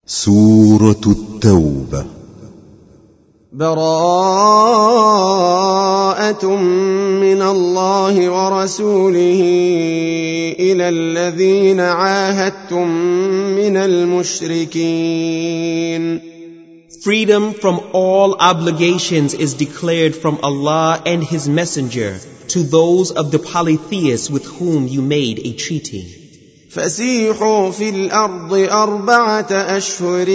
سورة التوبة. براءة من الله ورسوله إلى الذين عاهدتم من المشركين. Freedom from all obligations is declared from Allah and His Messenger to those of the polytheists with whom you made a treaty. فسيحوا في الأرض 4 أشهر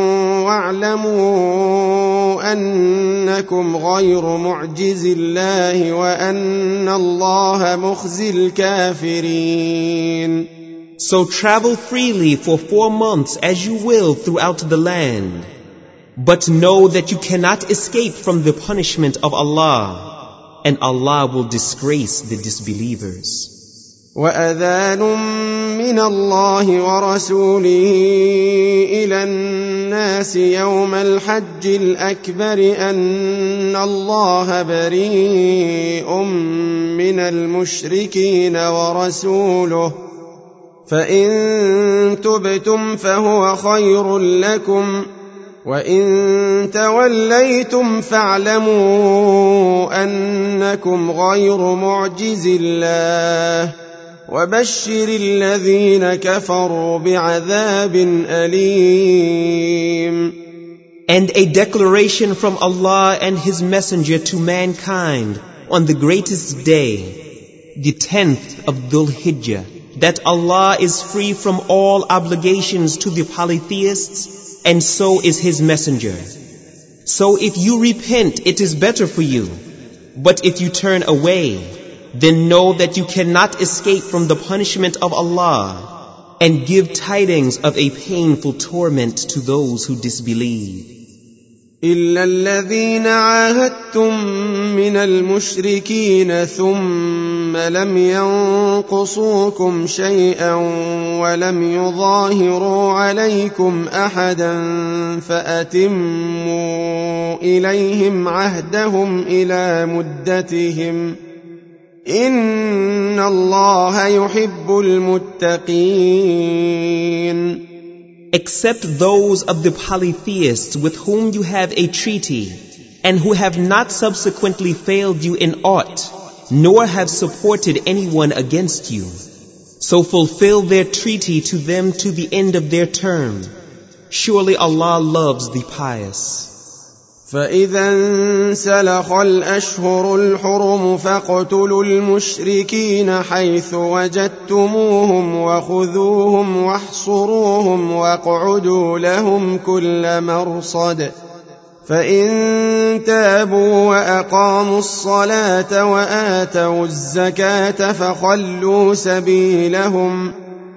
واعلموا أنكم غير معجز الله وأن الله مخزي الكافرين. So travel freely for 4 months as you will throughout the land, but know that you cannot escape from the punishment of Allah, and Allah will disgrace the disbelievers. وأذان من الله ورسوله إلى الناس يوم الحج الأكبر أن الله بريء من المشركين ورسوله فإن تبتم فهو خير لكم وإن توليتم فاعلموا أنكم غير معجز الله وبشر الذين كفروا بعذاب أليم. And a declaration from Allah and His Messenger to mankind on the greatest day, the 10th of Dhul Hijjah, that Allah is free from all obligations to the polytheists, and so is His Messenger. So if you repent, it is better for you. But if you turn away, then know that you cannot escape from the punishment of Allah, and give tidings of a painful torment to those who disbelieve. إلا الذين عاهدتم من المشركين ثم لم ينقصوكم شيئا ولم يظاهروا عليكم أحدا فأتموا إليهم عهدهم إلى مدتهم إن الله يحب المتقين. Except those of the polytheists with whom you have a treaty, and who have not subsequently failed you in aught, nor have supported anyone against you. So fulfill their treaty to them to the end of their term. Surely Allah loves the pious. فإذا انسلخ الأشهر الحرم فاقتلوا المشركين حيث وجدتموهم وخذوهم واحصروهم واقعدوا لهم كل مرصد فإن تابوا وأقاموا الصلاة وآتوا الزكاة فخلوا سبيلهم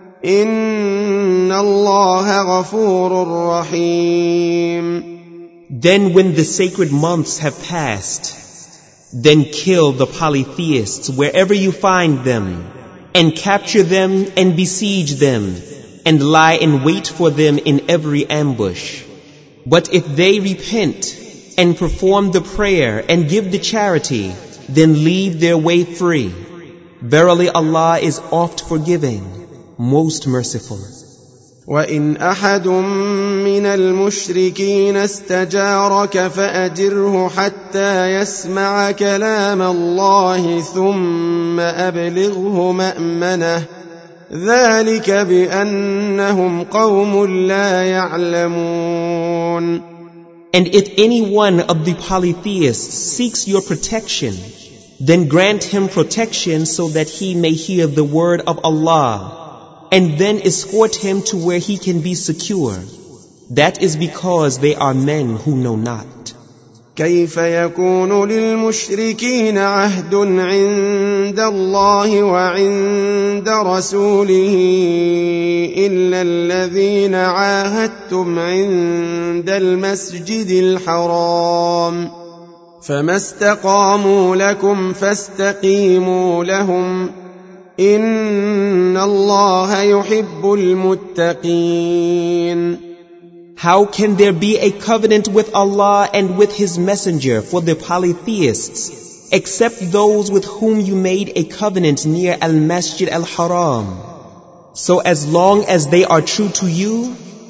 إن الله غفور رحيم. Then when the sacred months have passed, then kill the polytheists wherever you find them, and capture them and besiege them, and lie in wait for them in every ambush. But if they repent and perform the prayer and give the charity, then leave their way free. Verily Allah is oft forgiving, most merciful. وإن أحد من المشركين استجارك فأجره حتى يسمع كلام الله ثم أبلغه مأمنه ذلك بأنهم قوم لا يعلمون. And if any one of the polytheists seeks your protection, then grant him protection so that he may hear the word of Allah, and then escort him to where he can be secure. That is because they are men who know not. كيف يكون للمشركين عهد عند الله وعند رسوله إلا الذين عاهدتم عند المسجد الحرام فما استقاموا لكم فاستقيموا لهم إن الله يحب المتقين. How can there be a covenant with Allah and with His Messenger for the polytheists, except those with whom you made a covenant near Al-Masjid Al-Haram? So as long as they are true to you,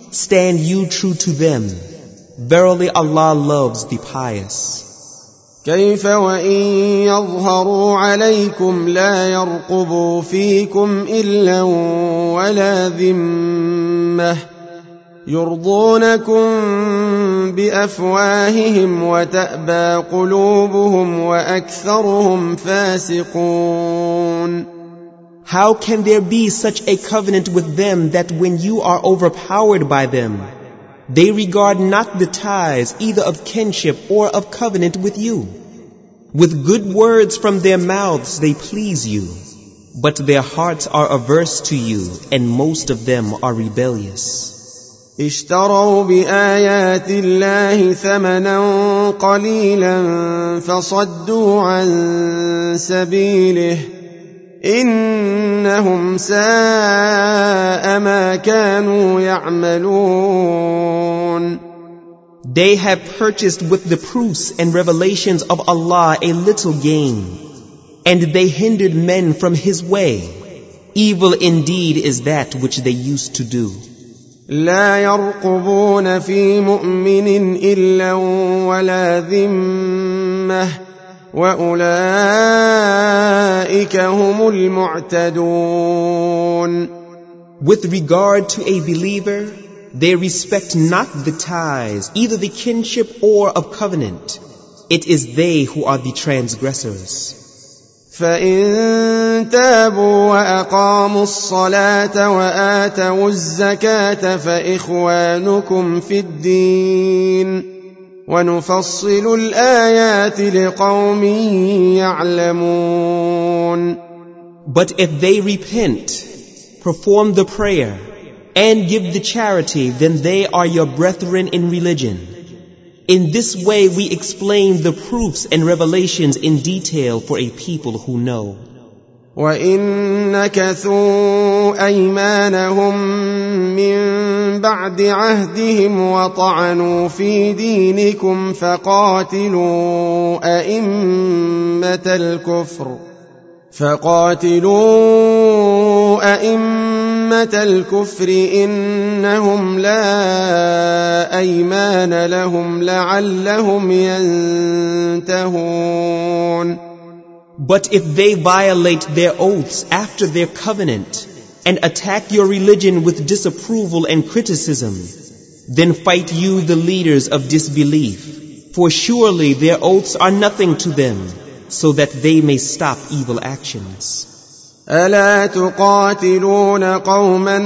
stand you true to them. Verily Allah loves the pious. كيف وإن يظهروا عليكم لا يرقبوا فيكم إلا ولا ذمة يرضونكم بأفواههم وتأبى قلوبهم وأكثرهم فاسقون. How can there be such a covenant with them that when you are overpowered by them, they regard not the ties either of kinship or of covenant with you? With good words from their mouths they please you, but their hearts are averse to you, and most of them are rebellious. اشتروا بآيات الله ثمنا قليلا فصدوا عن سبيله إنهم ساء ما كانوا يعملون. They have purchased with the proofs and revelations of Allah a little gain, and they hindered men from His way. Evil indeed is that which they used to do. لا يرقبون في مؤمن إلا ولا ذمة وأولئك هم المعتدون. With regard to a believer, they respect not the ties, either the kinship or of covenant. It is they who are the transgressors. فإن تابوا وأقاموا الصلاة وآتوا الزكاة فإخوانكم في الدين ونفصل الآيات لقوم يعلمون. But if they repent, perform the prayer, and give the charity, then they are your brethren in religion. In this way we explain the proofs and revelations in detail for a people who know. وَإِن نَكَثُوا أَيْمَانَهum مِّن بَعْدِ عَهْدِهِمْ وَطَعَنُوا فِي دِينِكُمْ فَقَاتِلُوا أَئِمَّةَ الْكُفْرِ إِنَّهُمْ لَا أَيْمَانَ لَهُمْ لَعَلَّهُمْ يَنْتَهُونَ. But if they violate their oaths after their covenant and attack your religion with disapproval and criticism, then fight you the leaders of disbelief, for surely their oaths are nothing to them, so that they may stop evil actions. ألا تقاتلون قوما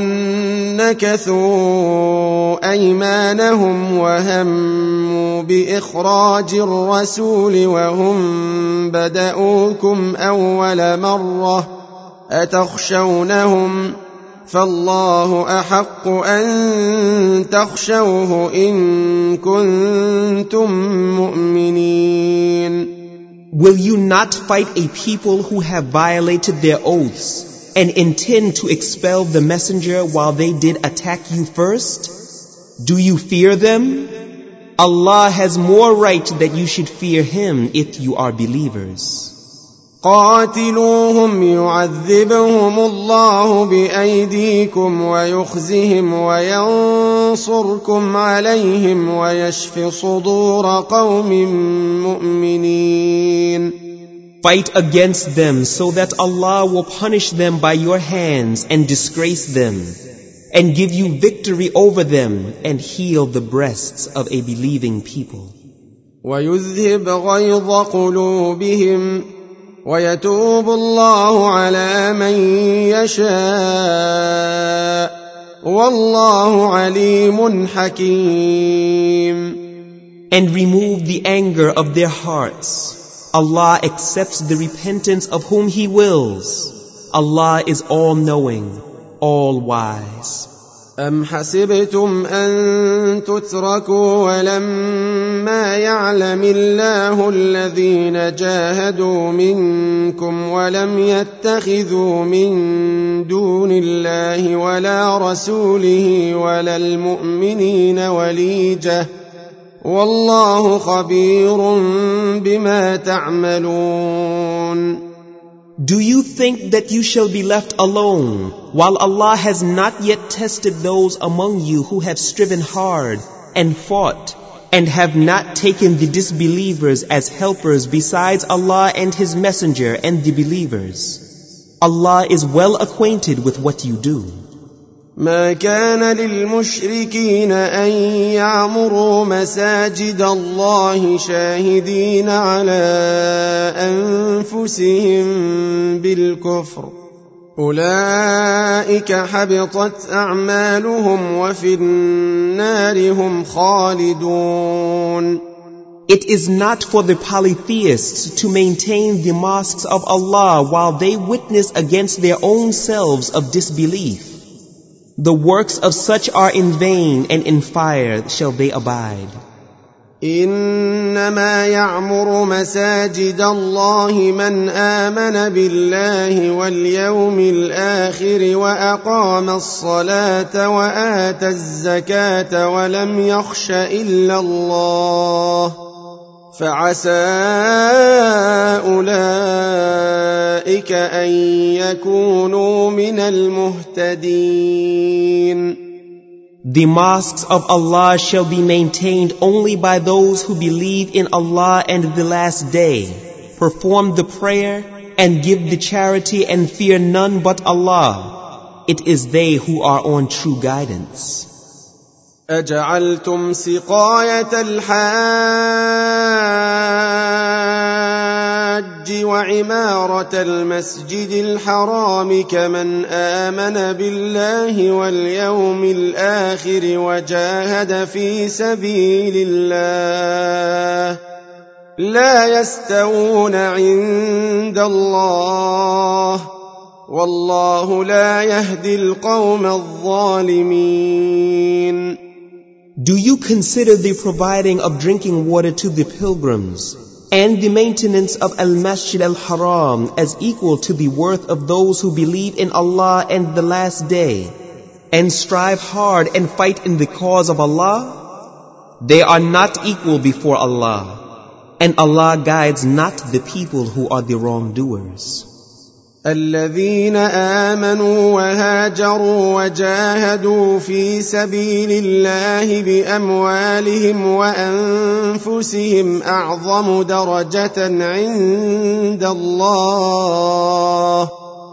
نكثوا أيمانهم وهموا بإخراج الرسول وهم بدؤوكم أول مرة أتخشونهم فالله أحق أن تخشوه إن كنتم مؤمنين. Will you not fight a people who have violated their oaths and intend to expel the messenger while they did attack you first? Do you fear them? Allah has more right that you should fear Him if you are believers. قاتلوهم يعذبهم الله بأيديكم ويخزهم وينصركم عليهم ويشف صدور قوم مؤمنين. Fight against them so that Allah will punish them by your hands and disgrace them, and give you victory over them and heal the breasts of a believing people. ويذهب غيظ قلوبهم ويتوب الله على من يشاء والله عليم حكيم. And remove the anger of their hearts. Allah accepts the repentance of whom He wills. Allah is all-knowing, all-wise. أم حسبتم أن تتركوا ولما يعلم الله الذين جاهدوا منكم ولم يتخذوا من دون الله ولا رسوله ولا المؤمنين وليجة والله خبير بما تعملون. Do you think that you shall be left alone, while Allah has not yet tested those among you who have striven hard and fought, and have not taken the disbelievers as helpers besides Allah and His Messenger and the believers? Allah is well acquainted with what you do. ما كان للمشركين أن يعمروا مساجد الله شاهدين على أنفسهم بالكفر أولئك حبطت أعمالهم وفي النار هم خالدون. It is not for the polytheists to maintain the mosques of Allah while they witness against their own selves of disbelief. The works of such are in vain, and in fire shall they abide. إنما يعمر مساجد الله من آمن بالله واليوم الآخر وأقام الصلاة وآتى الزكاة ولم يخش إلا الله فعسى أولئك أن يكونوا من المهتدين. The mosques of Allah shall be maintained only by those who believe in Allah and the last day, perform the prayer and give the charity and fear none but Allah. It is they who are on true guidance. أجعلتم سقاية الحاج وعمارة المسجد الحرام كمن آمن بالله واليوم الآخر وجاهد في سبيل الله لا يستوون عند الله والله لا يهدي القوم الظالمين. Do you consider the providing of drinking water to the pilgrims and the maintenance of Al-Masjid Al-Haram as equal to the worth of those who believe in Allah and the last day and strive hard and fight in the cause of Allah? They are not equal before Allah, and Allah guides not the people who are the wrongdoers. الذين آمنوا وهاجروا وجاهدوا في سبيل الله بأموالهم وأنفسهم أعظم درجة عند الله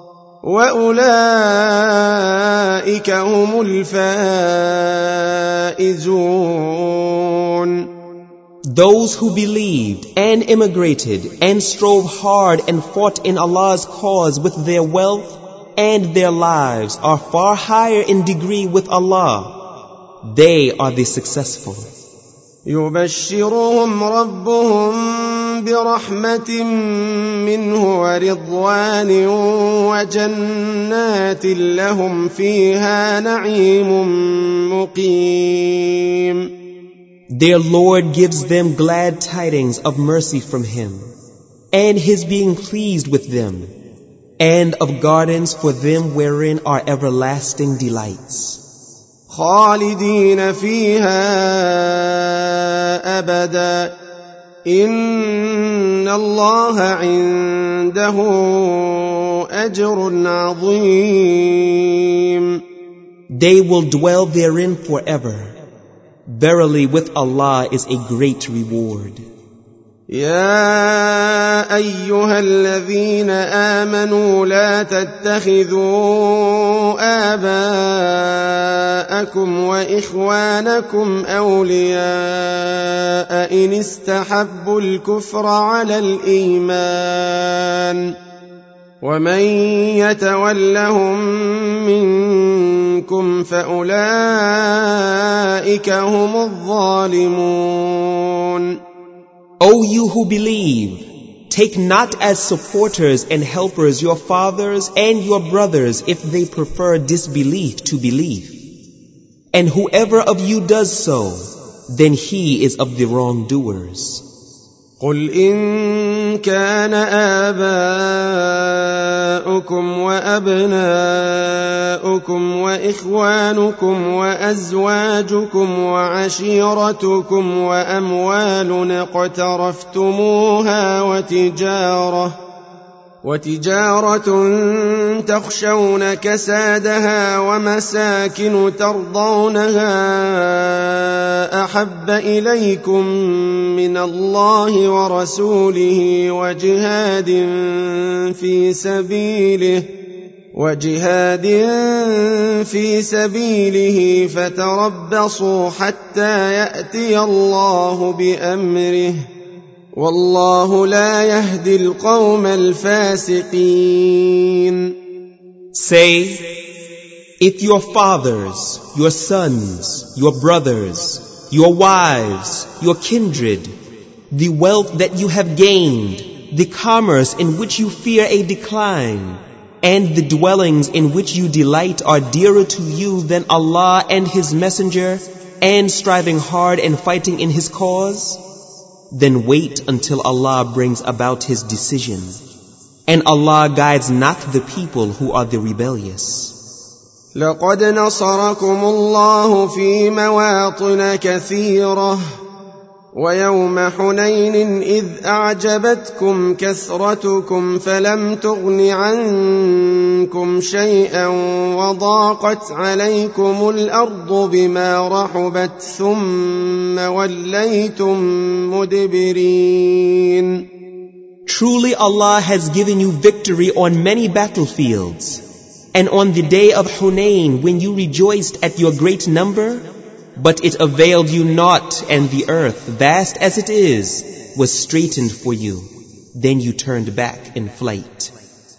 وأولئك هم الفائزون. Those who believed and immigrated and strove hard and fought in Allah's cause with their wealth and their lives are far higher in degree with Allah. They are the successful. يبشرهم ربهم برحمة منه ورضوان وجنات لهم فيها نعيم مقيم. Their Lord gives them glad tidings of mercy from Him, and His being pleased with them, and of gardens for them wherein are everlasting delights. خالدين فيها أبدا إن الله عنده أجر عظيم. They will dwell therein forever. Verily, with Allah is a great reward. يا أيها الذين آمنوا لا تتخذوا آباءكم وإخوانكم أولياء إن استحبوا الكفر على الإيمان ومن يتولهم منكم فأولئك هم الظالمون. O you who believe, take not as supporters and helpers your fathers and your brothers if they prefer disbelief to belief. And whoever of you does so, then he is of the wrongdoers. قل إن كان آباؤكم وأبناؤكم وإخوانكم وأزواجكم وعشيرتكم وأموال اقترفتموها وتجارة تخشون كسادها ومساكن ترضونها أحب إليكم من الله ورسوله وجهاد في سبيله فتربصوا حتى يأتي الله بأمره والله لا يهدي القوم الفاسقين. Say, if your fathers, your sons, your brothers, your wives, your kindred, the wealth that you have gained, the commerce in which you fear a decline, and the dwellings in which you delight are dearer to you than Allah and His Messenger, and striving hard and fighting in His cause, then wait until Allah brings about His decision. And Allah guides not the people who are the rebellious. لقد نصركم الله في مواطن كثيرة ويوم حنين إذ أعجبتكم كثرتكم فلم تغن عنكم شيئا وضاقت عليكم الأرض بما رحبت ثم وليتم مدبرين. Truly Allah has given you victory on many battlefields, and on the day of Hunain when you rejoiced at your great number, but it availed you not, and the earth, vast as it is, was straightened for you. Then you turned back in flight.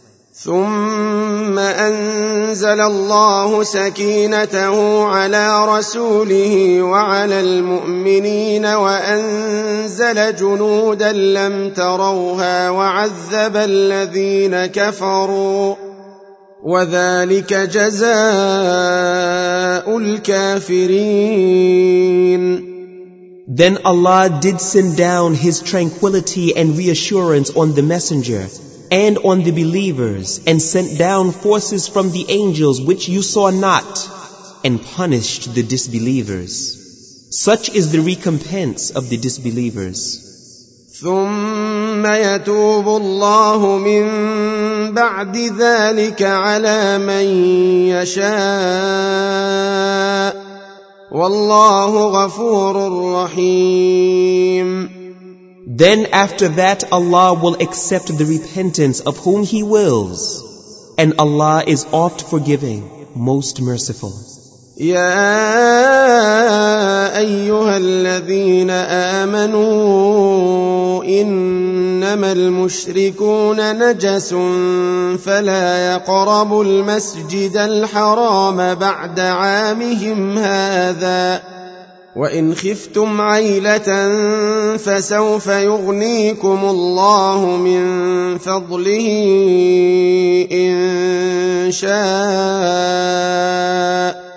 ثم أنزل الله سكينته على رسوله وعلى المؤمنين وأنزل جنودا لم تروها وعذب الذين كفروا وذلك جزاء الكافرين. Then Allah did send down His tranquility and reassurance on the messenger and on the believers, and sent down forces from the angels which you saw not, and punished the disbelievers. Such is the recompense of the disbelievers. ثم يتوب الله من بعد ذلك على من يشاء والله غفور رحيم. Then after that Allah will accept the repentance of whom He wills, and Allah is oft forgiving, most merciful. يا أيها الذين آمنوا إنما المشركون نجس فلا يقربوا المسجد الحرام بعد عامهم هذا وإن خفتم عيلة فسوف يغنيكم الله من فضله إن شاء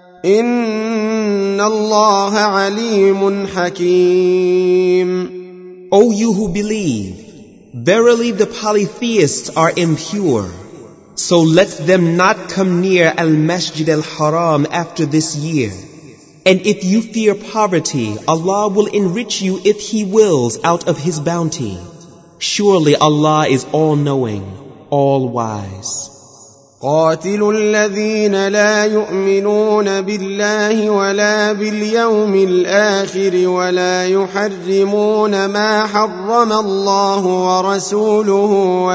إن الله عليم حكيم. O you who believe, verily the polytheists are impure, so let them not come near al-Masjid al-Haram after this year. And if you fear poverty, Allah will enrich you if He wills out of His bounty. Surely Allah is all-knowing, all-wise. قاتلوا الذين لا يؤمنون بالله ولا باليوم الآخر ولا يحرمون ما حرم الله ورسوله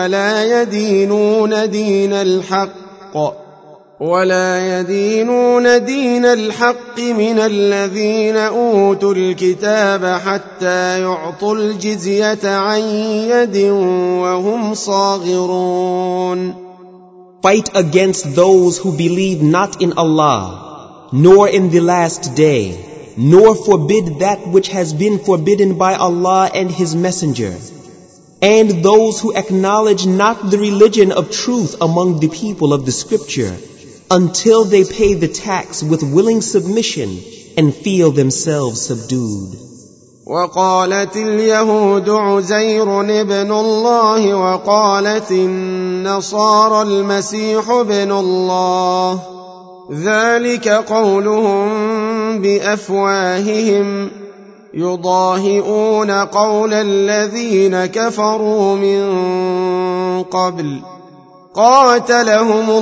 ولا يدينون دين الحق من الذين أوتوا الكتاب حتى يعطوا الجزية عن يد وهم صاغرون. Fight against those who believe not in Allah, nor in the last day, nor forbid that which has been forbidden by Allah and His Messenger, and those who acknowledge not the religion of truth among the people of the Scripture, until they pay the tax with willing submission and feel themselves subdued. وقالت اليهود عزير ابن الله وقالت النصارى المسيح ابن الله ذلك قولهم بأفواههم يضاهئون قول الذين كفروا من قبل قاتلهم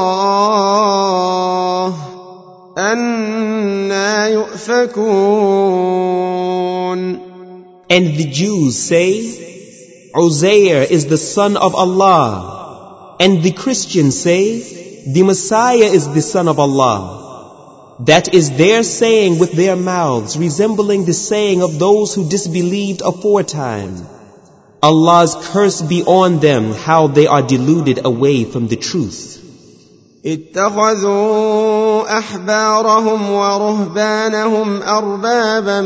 الله أنى يؤفكون. And the Jews say, Uzair is the son of Allah. And the Christians say, the Messiah is the son of Allah. That is their saying with their mouths, resembling the saying of those who disbelieved aforetime. Allah's curse be on them, how they are deluded away from the truth. اتخذوا أحبارهم ورهبانهم أربابا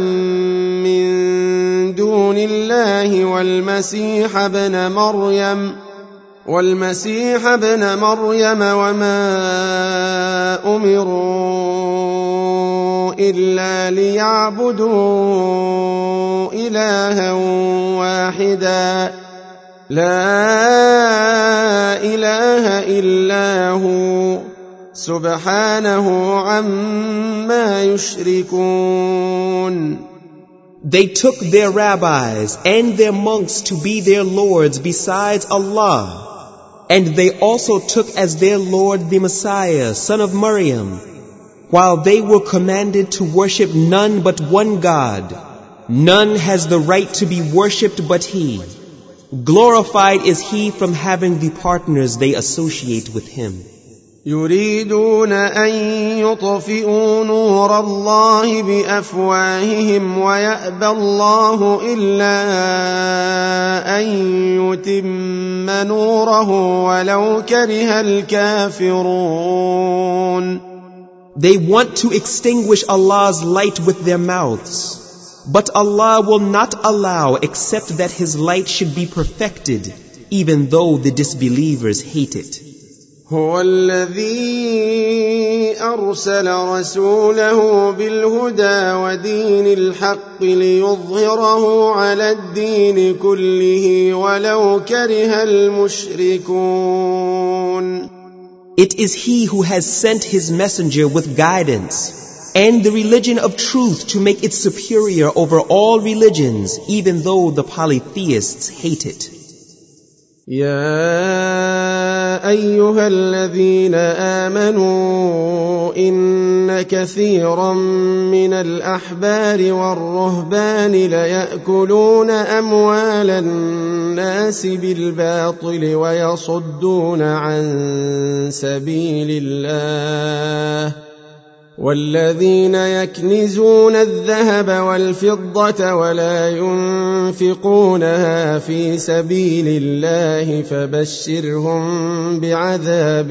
من دون الله والمسيح ابن مريم وما أمروا إلا ليعبدوا إلها واحدا لا إله إلا هو سبحانه عما يشركون. They took their rabbis and their monks to be their lords besides Allah. And they also took as their Lord the Messiah, son of Maryam, while they were commanded to worship none but one God. None has the right to be worshipped but He. Glorified is He from having the partners they associate with Him. يريدون أن يطفئوا نور الله بأفواههم ويأبى الله إلا أن يتم نوره ولو كره الكافرون. They want to extinguish Allah's light with their mouths, but Allah will not allow except that His light should be perfected, even though the disbelievers hate it. هو الذي أرسل رسوله بالهدى ودين الحق ليظهره على الدين كله ولو كره المشركون. It is He who has sent His messenger with guidance and the religion of truth to make it superior over all religions, even though the polytheists hate it. يا أيها الذين آمنوا إن كثيرا من الأحبار والرهبان ليأكلون أموال الناس بالباطل ويصدون عن سبيل الله والذين يكنزون الذهب والفضة ولا ينفقونها في سبيل الله فبشرهم بعذاب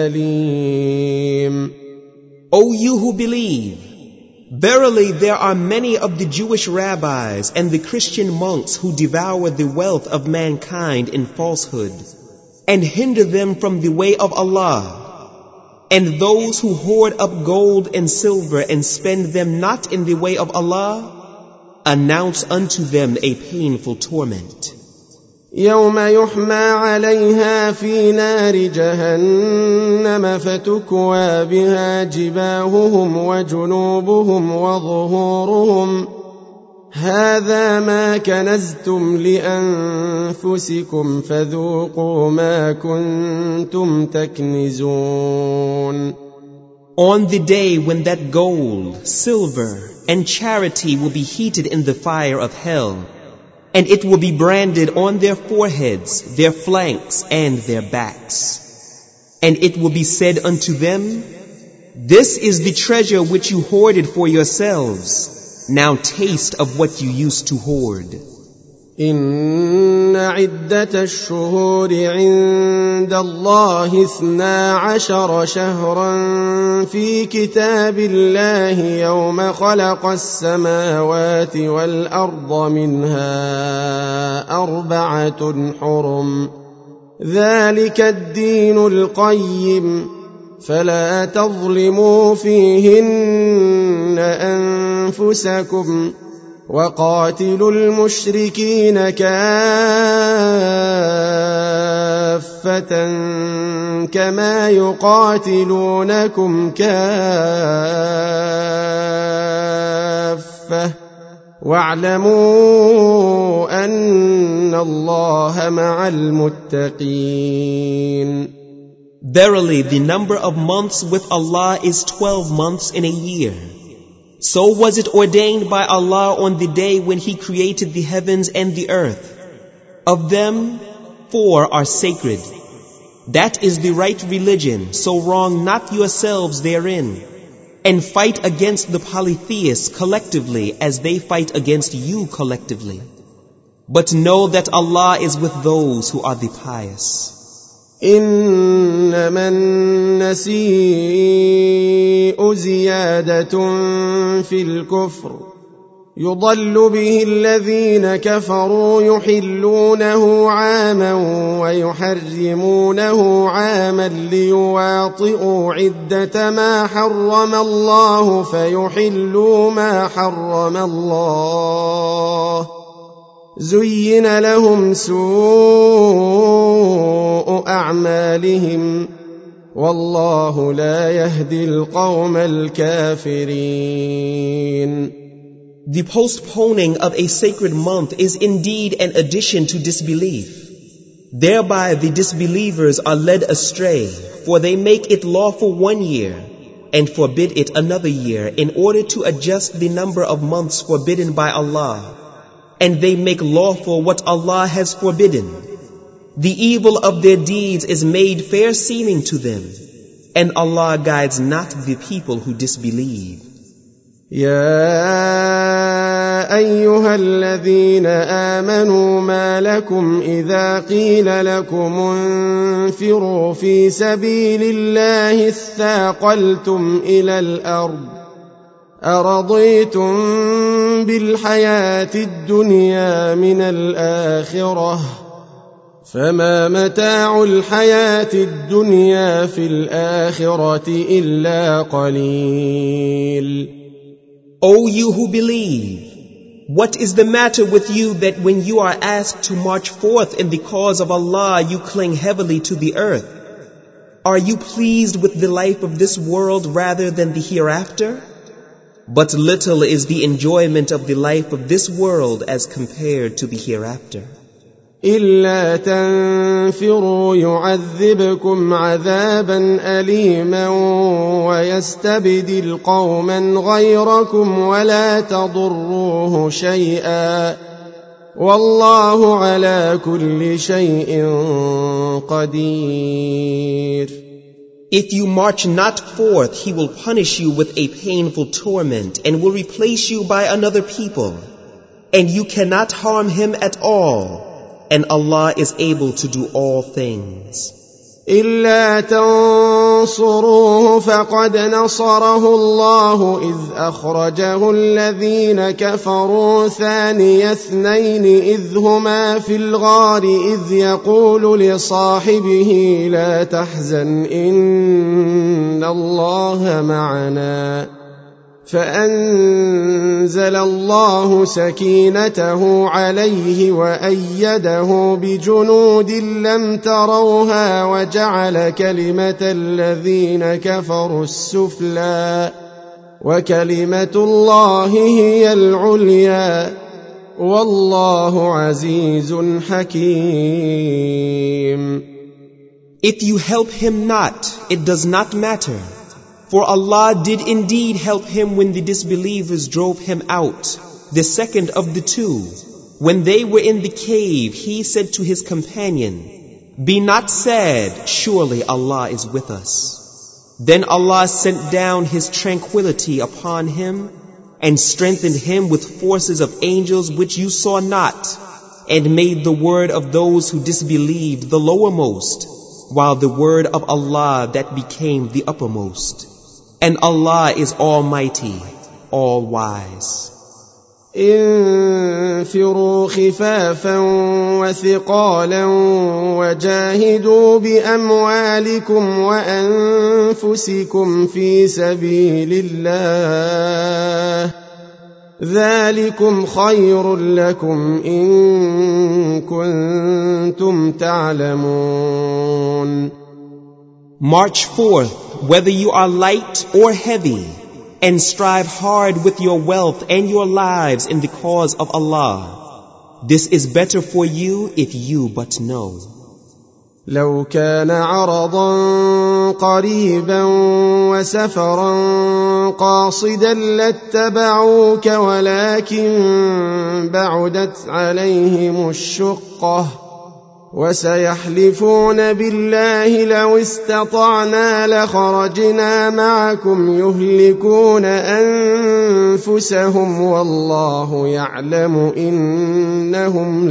أليم. O you who believe, verily there are many of the Jewish rabbis and the Christian monks who devour the wealth of mankind in falsehood and hinder them from the way of Allah. And those who hoard up gold and silver and spend them not in the way of Allah, announce unto them a painful torment. يوم يحمى عليها في نار جهنم فتكوى بها جباههم وجنوبهم وظهورهم هذا ما كنزتم لأنفسكم فذوقوا ما كنتم تكنزون. On the day when that gold, silver, and charity will be heated in the fire of hell, and it will be branded on their foreheads, their flanks, and their backs. And it will be said unto them, this is the treasure which you hoarded for yourselves. Now taste of what you used to hoard. إن عدة الشهور عند الله 12 شهرا في كتاب الله يوم خلق السماوات والأرض منها 4 حرم ذلك الدين القيم فلا تظلموا فيهن أنفسكم وقاتلوا المشركين كافة كما يقاتلونكم كافة واعلموا أن الله مع المتقين. Verily, the number of months with Allah is 12 months in a year. So was it ordained by Allah on the day when He created the heavens and the earth. Of them, 4 are sacred. That is the right religion, so wrong not yourselves therein. And fight against the polytheists collectively as they fight against you collectively. But know that Allah is with those who are the pious. إنما النسيء زيادة في الكفر يضل به الذين كفروا يحلونه عاما ويحرمونه عاما ليواطئوا عدة ما حرم الله فيحلوا ما حرم الله زين لهم سوء أعمالهم والله لا يهدي القوم الكافرين. The postponing of a sacred month is indeed an addition to disbelief. Thereby the disbelievers are led astray, for they make it lawful 1 year and forbid it another year in order to adjust the number of months forbidden by Allah. And they make lawful what Allah has forbidden. The evil of their deeds is made fair seeming to them, and Allah guides not the people who disbelieve. يا أيها الذين آمنوا ما لكم إذا قيل لكم انفروا في سبيل الله اثاقلتم إلى الأرض أرضيتم بالحياة الدنيا من الآخرة فما متاع الحياة الدنيا في الآخرة إلا قليل. O you who believe, what is the matter with you that when you are asked to march forth in the cause of Allah you cling heavily to the earth? Are you pleased with the life of this world rather than the hereafter? But little is the enjoyment of the life of this world as compared to the hereafter. إلا تنفروا يعذبكم عذابا أليما ويستبدل قوما غيركم ولا تضروه شيئا والله على كل شيء قدير. If you march not forth, He will punish you with a painful torment and will replace you by another people. And you cannot harm him at all. And Allah is able to do all things. إلا تنصروه فقد نصره الله إذ أخرجه الذين كفروا ثاني اثنين إذ هما في الغار إذ يقول لصاحبه لا تحزن إن الله معنا فأنزل الله سكينته عليه وأيده بجنود لم تروها وجعل كلمة الذين كفروا السفلى وكلمة الله هي العليا والله عزيز حكيم. If you help him not, it does not matter. For Allah did indeed help him when the disbelievers drove him out, the second of the two. When they were in the cave, he said to his companion, "Be not sad, surely Allah is with us." Then Allah sent down His tranquility upon him and strengthened him with forces of angels which you saw not, and made the word of those who disbelieved the lowermost, while the word of Allah that became the uppermost. And Allah is Almighty, All-Wise. انفروا خفافا وثقالا وجاهدوا بأموالكم وأنفسكم في سبيل الله ذلكم خير لكم إن كنتم تعلمون. March forth, whether you are light or heavy, and strive hard with your wealth and your lives in the cause of Allah. This is better for you if you but know. لو كان عرضا قريبا وسفرا قاصدا لاتبعوك ولكن بعدت عليهم الشقة وسيحلفون بالله لو استطعنا لخرجنا معكم يهلكون أنفسهم والله يعلم إنهم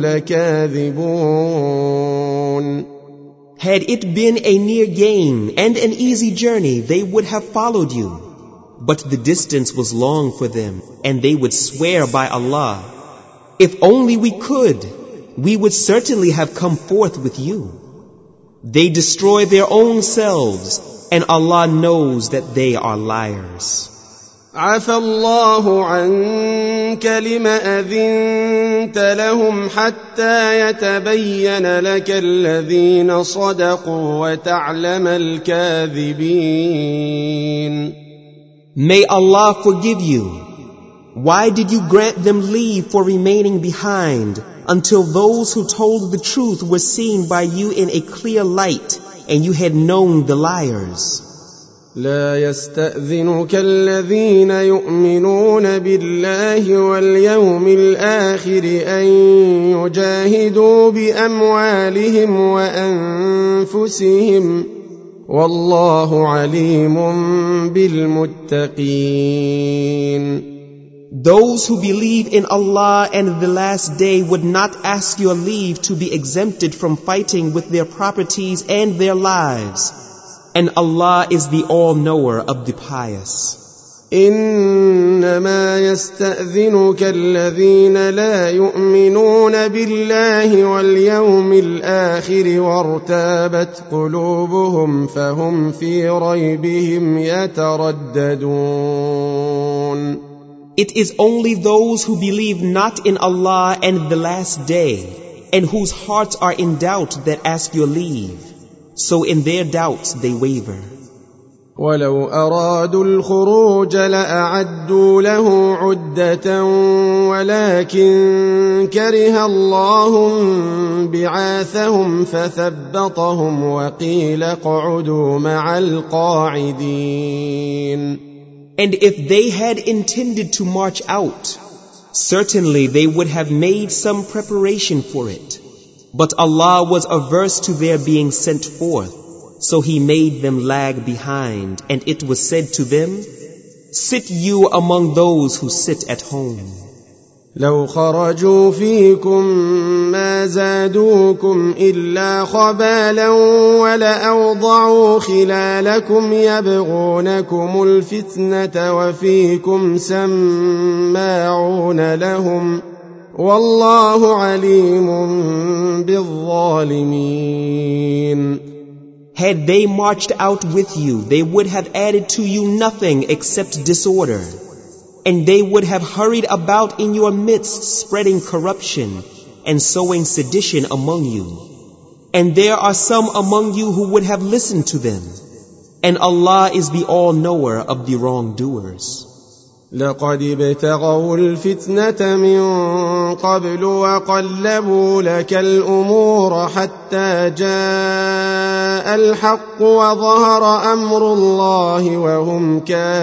لكاذبون. Had it been a near gain and an easy journey, they would have followed you. But the distance was long for them, and they would swear by Allah, if only we could, we would certainly have come forth with you. They destroy their own selves, and Allah knows that they are liars. عفى الله عنك لم أذنت لهم حتى يتبين لك الذين صدقوا وتعلم الكاذبين. May Allah forgive you. Why did you grant them leave for remaining behind until those who told the truth were seen by you in a clear light and you had known the liars? لا يستأذنك الذين يؤمنون بالله واليوم الآخر أن يجاهدوا بأموالهم وأنفسهم والله عليم بالمتقين. Those who believe in Allah and the last day would not ask your leave to be exempted from fighting with their properties and their lives. And Allah is the all-knower of the pious. إنما يستأذنك الذين لا يؤمنون بالله واليوم الآخر وارتابت قلوبهم فهم في ريبهم يترددون. It is only those who believe not in Allah and the last day, and whose hearts are in doubt that ask your leave. So in their doubts they waver. ولو أرادوا الخروج لأعدوا له عدة ولكن كره الله بعاثهم فثبطهم وقيل اقعدوا مع القاعدين. And if they had intended to march out, certainly they would have made some preparation for it. But Allah was averse to their being sent forth, so He made them lag behind, and it was said to them, sit you among those who sit at home. لو خرجوا فيكم ما زادوكم إلا خبالا ولأوضعوا خلالكم يبغونكم الفتنة وفيكم سماعون لهم والله عليم بالظالمين. Had they marched out with you, they would have added to you nothing except disorder. And they would have hurried about in your midst, spreading corruption and sowing sedition among you. And there are some among you who would have listened to them. And Allah is the all-knower of the wrongdoers. لقد ابتغوا الفتنة من قبل وقلبوا لك الأمور حتى جاء الحق وظهر أمر الله وهم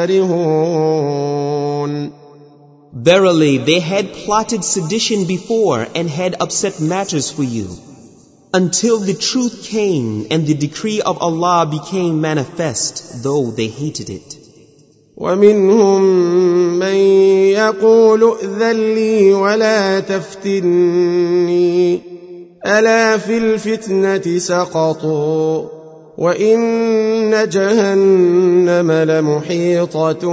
كارهون. Verily, they had plotted sedition before and had upset matters for you, until the truth came and the decree of Allah became manifest, though they hated it. ومنهم من يقول ائذن لي ولا تفتني ألا في الفتنة سقطوا وإن جهنم لمحيطة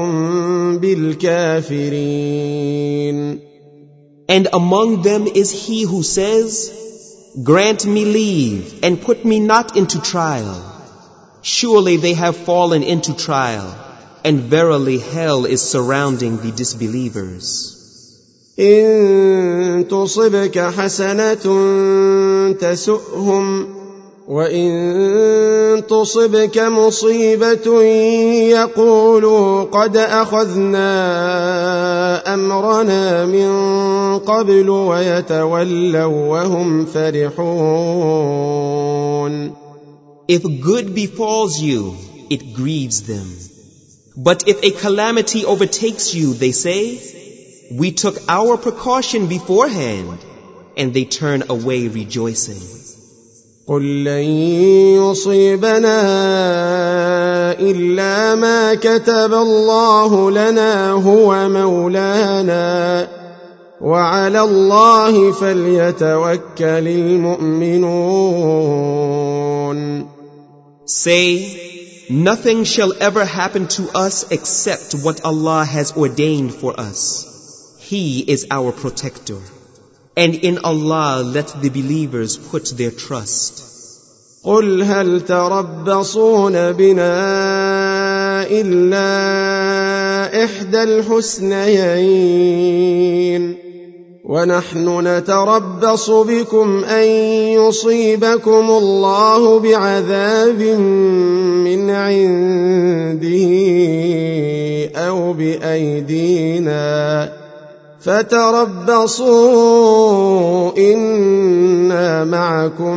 بالكافرين. And among them is he who says, grant me leave and put me not into trial. Surely they have fallen into trial. And verily hell is surrounding the disbelievers. إن تصبك حسنة تسؤهم وإن تصبك مصيبة يقولوا قد أخذنا أمرنا من قبل ويتولوا وهم فرحون. If good befalls you, it grieves them. But if a calamity overtakes you, they say, we took our precaution beforehand, and they turn away rejoicing. قل لن يصيبنا إلا ما كتب الله لنا هو مولانا وعلى الله فليتوكل المؤمنون. Say, nothing shall ever happen to us except what Allah has ordained for us. He is our protector. And in Allah let the believers put their trust. قل هل تربصون بنا إلا إحدى الحسنيين ونحن نتربص بكم أن يصيبكم الله بعذاب من عنده أو بأيدينا فتربصوا إنا معكم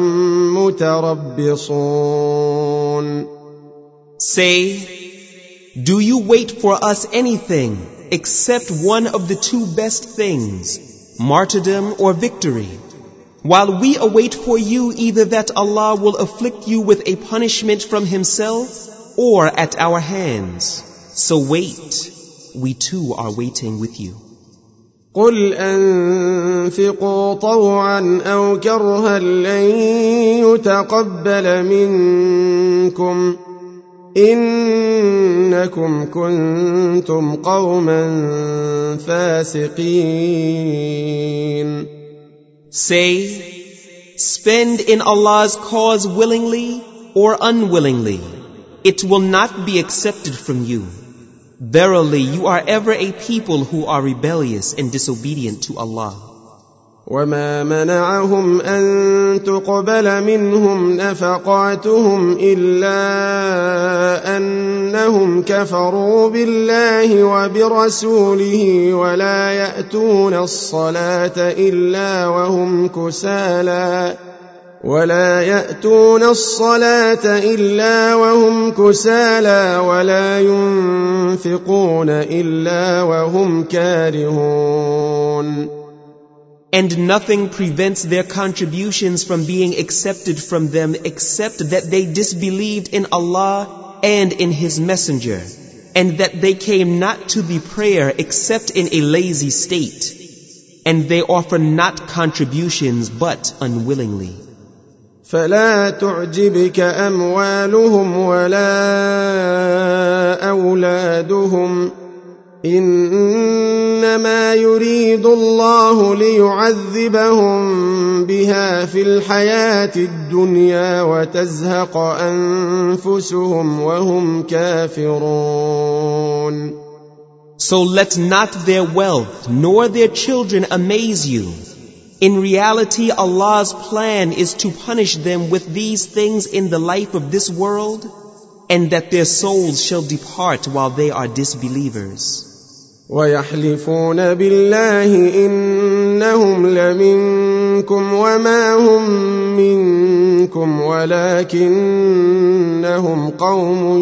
متربصون. Say, do you wait for us anything except one of the two best things, martyrdom or victory, while we await for you either that Allah will afflict you with a punishment from Himself or at our hands. So wait, we too are waiting with you. قل أنفقوا طوعا أو كرها لن يتقبل منكم إنكم كنتم قوما فاسقين. Say, spend in Allah's cause willingly or unwillingly. It will not be accepted from you. Verily, you are ever a people who are rebellious and disobedient to Allah. وما منعهم أن تقبل منهم نفقاتهم إلا أنهم كفروا بالله وبرسوله ولا يأتون الصلاة إلا وهم كسالى ولا ينفقون إلا وهم كارهون. And nothing prevents their contributions from being accepted from them except that they disbelieved in Allah and in His Messenger, and that they came not to the prayer except in a lazy state, and they offer not contributions but unwillingly. فلا تعجبك أموالهم ولا أولادهم إنما يريد الله ليعذبهم بها في الحياة الدنيا وتزهق أنفسهم وهم كافرون. So let not their wealth nor their children amaze you. In reality, Allah's plan is to punish them with these things in the life of this world, and that their souls shall depart while they are disbelievers. ويحلفون بالله إنهم لمنكم وما هم منكم ولكنهم قوم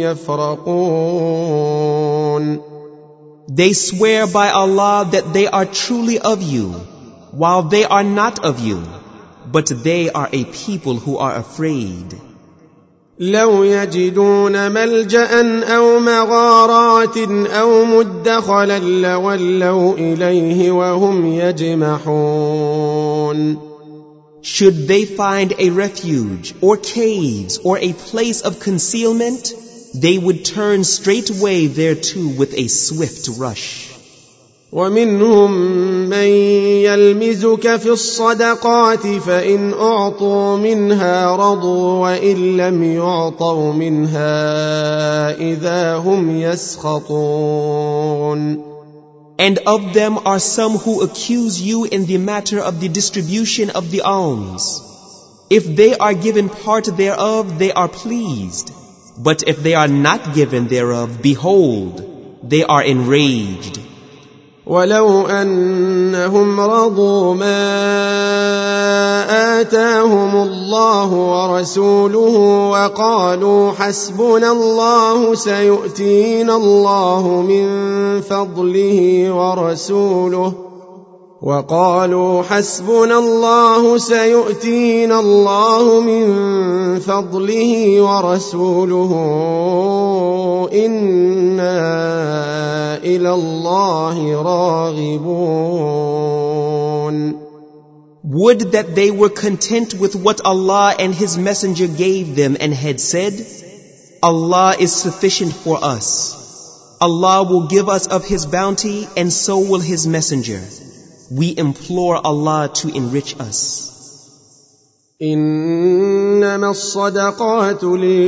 يفرقون. They swear by Allah that they are truly of you, while they are not of you, but they are a people who are afraid. لو يجدون ملجأ أو مغارات أو مدخلا لولوا إليه وهم يجمحون. Should they find a refuge or caves or a place of concealment, they would turn straightway thereto with a swift rush. ومنهم من يلمزك في الصدقات فإن أعطوا منها رضوا وإن لم يعطوا منها إذا هم يسخطون. And of them are some who accuse you in the matter of the distribution of the alms. If they are given part thereof, they are pleased. But if they are not given thereof, behold, they are enraged. ولو أنهم رضوا ما آتاهم الله ورسوله وقالوا حسبنا الله سيؤتينا الله من فضله ورسوله إنا إلى الله راغبون. Would that they were content with what Allah and His Messenger gave them and had said, Allah is sufficient for us. Allah will give us of His bounty, and so will His Messenger. We implore Allah to enrich us. إنما الصدقات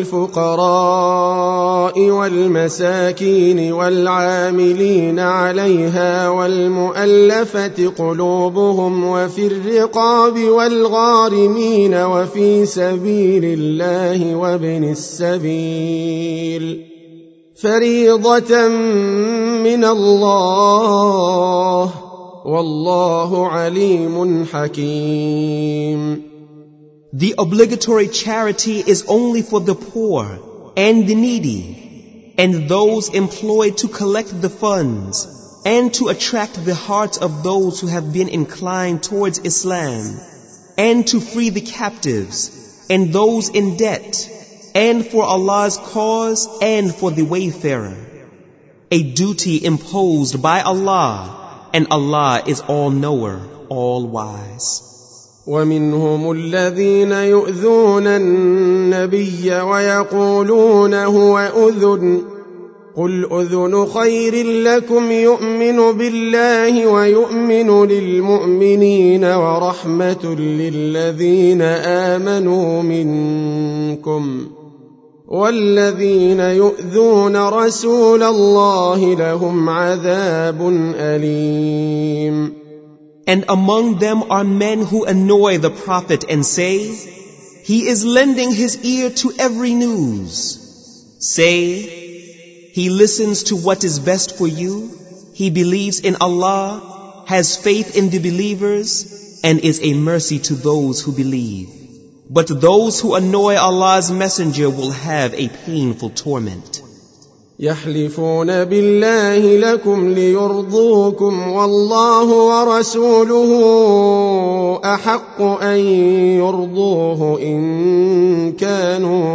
للفقراء والمساكين والعاملين عليها والمؤلفة قلوبهم وفي الرقاب والغارمين وفي سبيل الله وابن السبيل فريضة من الله والله عليم حكيم. The obligatory charity is only for the poor and the needy and those employed to collect the funds and to attract the hearts of those who have been inclined towards Islam and to free the captives and those in debt and for Allah's cause and for the wayfarer. A duty imposed by Allah, and Allah is all-knower, all-wise. ومنهم الذين يؤذون النبي ويقولون هو أذن قل أذن خير لكم يؤمن بالله ويؤمن للمؤمنين ورحمة للذين آمنوا منكم والذين يؤذون رسول الله لهم عذاب أليم. And among them are men who annoy the Prophet and say, he is lending his ear to every news. Say, he listens to what is best for you, he believes in Allah, has faith in the believers, and is a mercy to those who believe. But those who annoy Allah's Messenger will have a painful torment. يحلفون بالله لكم ليرضوكم والله ورسوله أحق أن يرضوه إن كانوا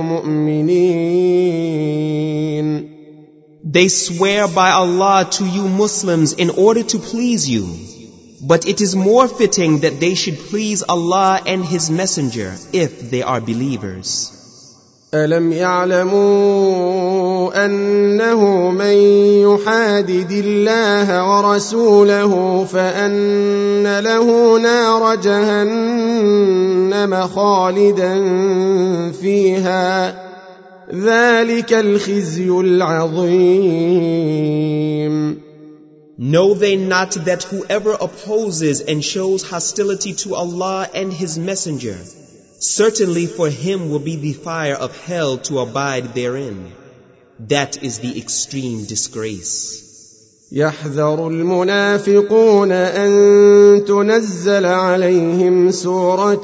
مؤمنين. They swear by Allah to you Muslims in order to please you, but it is more fitting that they should please Allah and His Messenger if they are believers. ألم يعلموا أنه من يحادد الله ورسوله فأن له نار جهنم خالدا فيها ذلك الخزي العظيم. Know they not that whoever opposes and shows hostility to Allah and His Messenger, certainly for him will be the fire of hell to abide therein. That is the extreme disgrace. يحذر المنافقون أن تنزل عليهم سورة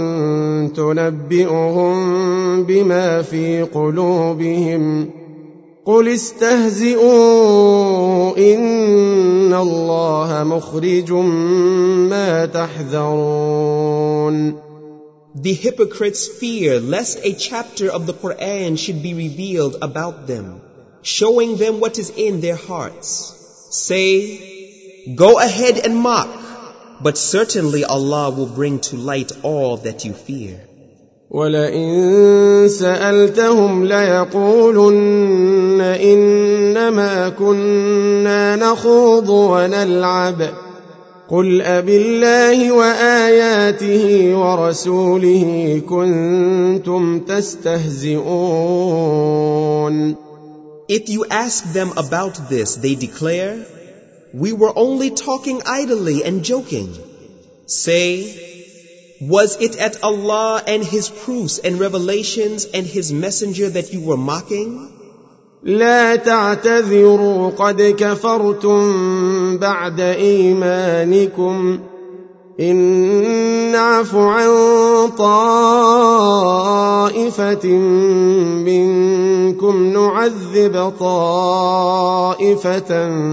تنبئهم بما في قلوبهم قل استهزئوا إن الله مخرج ما تحذرون. The hypocrites fear lest a chapter of the Quran should be revealed about them, showing them what is in their hearts. Say, go ahead and mock, but certainly Allah will bring to light all that you fear. وَلَئِن سَأَلْتَهُمْ لَيَقُولُنَّ إِنَّمَا كُنَّا نَخُوضُ وَنَلْعَبُ قُلْ أَبِاللَّهِ وَآيَاتِهِ وَرَسُولِهِ كُنْتُمْ تَسْتَهْزِئُونَ. If you ask them about this, they declare, we were only talking idly and joking. Say, Was it at Allah and His proofs and revelations and His messenger that you were mocking? لا تعتذروا قد كفرتم بعد إيمانكم إن نعف عن طائفة منكم نعذب طائفة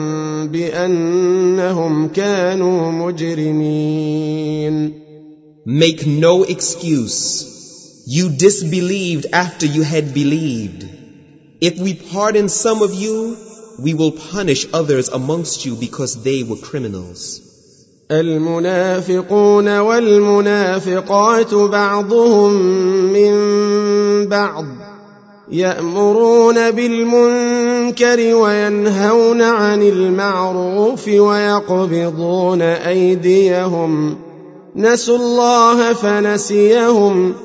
بأنهم كانوا مجرمين. Make no excuse. You disbelieved after you had believed. If we pardon some of you, we will punish others amongst you because they were criminals. المنافقون والمنافقات بعضهم من بعض يأمرون بالمنكر وينهون عن المعروف ويقبضون أيديهم نسوا الله فنسيهم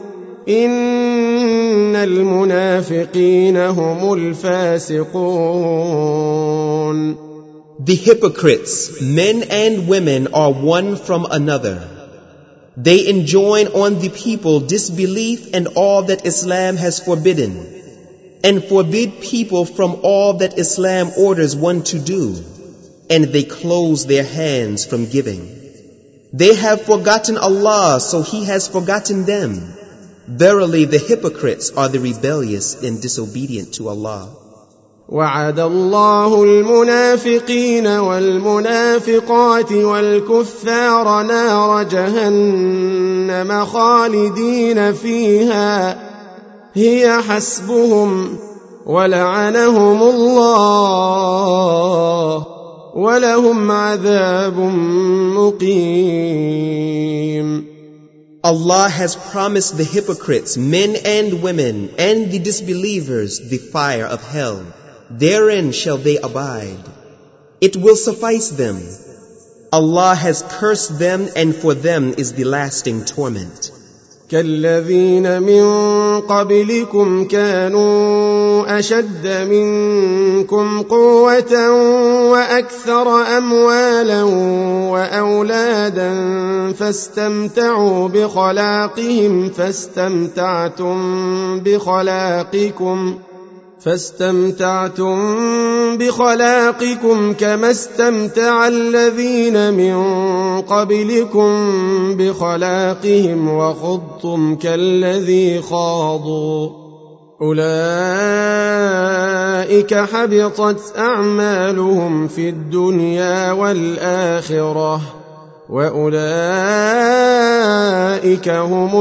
إن المنافقين هم الفاسقون. The hypocrites, men and women, are one from another. They enjoin on the people disbelief and all that Islam has forbidden, and forbid people from all that Islam orders one to do, and they close their hands from giving. They have forgotten Allah, so He has forgotten them. Verily, the hypocrites are the rebellious and disobedient to Allah. وعد الله المنافقين والمنافقات والكفار نار جهنم خالدين فيها هي حسبهم ولعنهم الله ولهم عذاب مقيم. Allah has promised the hypocrites, men and women, and the disbelievers the fire of hell. Therein shall they abide. It will suffice them. Allah has cursed them, and for them is the lasting torment. كالذين من قبلكم كانوا أشد منكم قوة وأكثر أموالا وأولادا فاستمتعوا بخلاقكم كما استمتع الذين من قبلكم بخلاقهم وخضتم كالذي خاضوا أولئك حبطت أعمالهم في الدنيا والآخرة وأولئك هم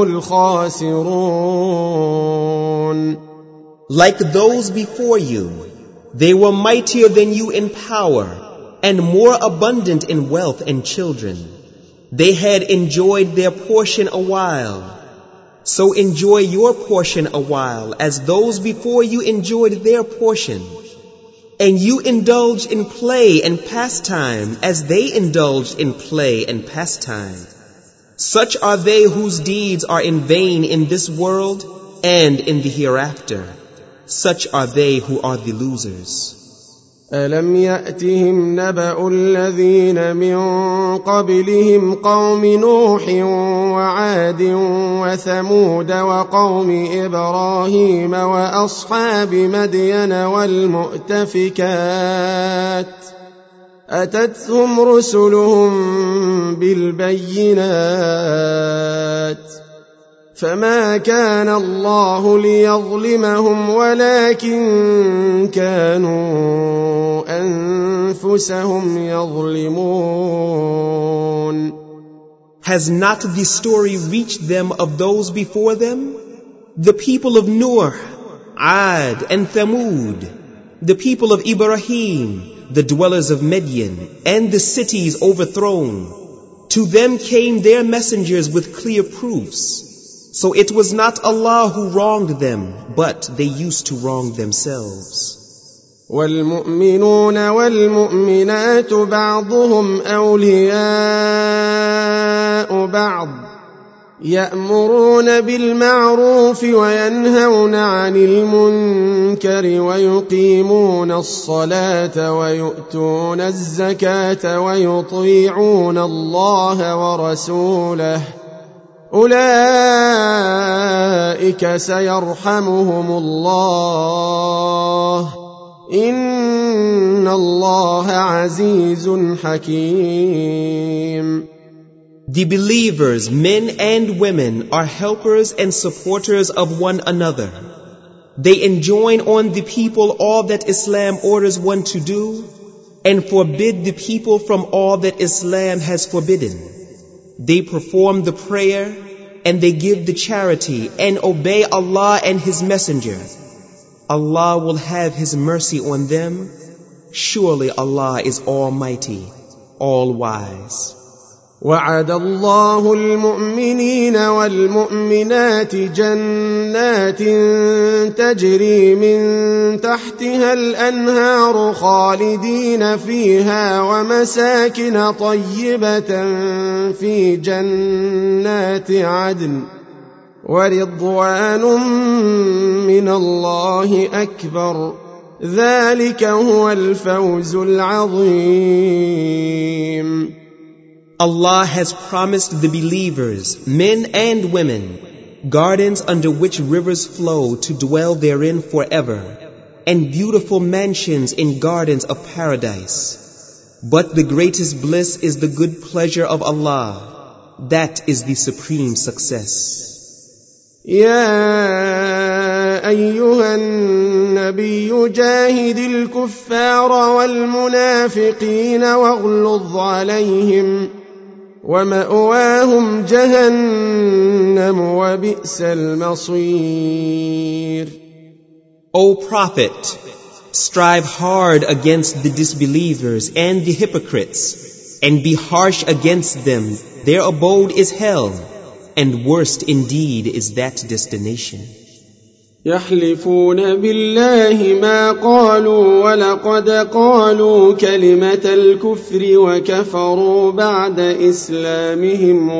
الخاسرون. Like those before you, they were mightier than you in power and more abundant in wealth and children. They had enjoyed their portion a while. So enjoy your portion a while as those before you enjoyed their portion. And you indulge in play and pastime as they indulged in play and pastime. Such are they whose deeds are in vain in this world and in the hereafter. Such are they who are the losers. ألم يأتهم نبأ الذين من قبلهم قوم نوح وعاد وثمود وقوم إبراهيم وأصحاب مدين والمؤتفكات أتتهم رسلهم بالبينات فما كان الله ليظلمهم ولكن كانوا أنفسهم يظلمون. Has not the story reached them of those before them? The people of Nuh, Ad, and Thamud, the people of Ibrahim, the dwellers of Midian, and the cities overthrown. To them came their messengers with clear proofs. So it was not Allah who wronged them, but they used to wrong themselves. والمؤمنون والمؤمنات بعضهم أولياء بعض يأمرون بالمعروف وينهون عن المنكر ويقيمون الصلاة ويؤتون الزكاة ويطيعون الله ورسوله أولئك سيرحمهم الله إن الله عزيز حكيم. The believers, men and women, are helpers and supporters of one another. They enjoin on the people all that Islam orders one to do, and forbid the people from all that Islam has forbidden. They perform the prayer, and they give the charity, and obey Allah and His Messenger. Allah will have His mercy on them. Surely Allah is Almighty, All-Wise. وعد الله المؤمنين والمؤمنات جنات تجري من تحتها الأنهار خالدين فيها ومساكن طيبة في جنات عدن ورضوان من الله أكبر ذلك هو الفوز العظيم. Allah has promised the believers, men and women, gardens under which rivers flow to dwell therein forever, and beautiful mansions in gardens of paradise. But the greatest bliss is the good pleasure of Allah. That is the supreme success. يا أيها النبي جاهد الكفار والمنافقين واغلظ عليهم ومأواهم جهنم وبئس المصير. O Prophet, strive hard against the disbelievers and the hypocrites, and be harsh against them. Their abode is hell, and worst indeed is that destination. يحلفون بالله ما قالوا ولقد قالوا كلمة الكفر وكفروا بعد إسلامهم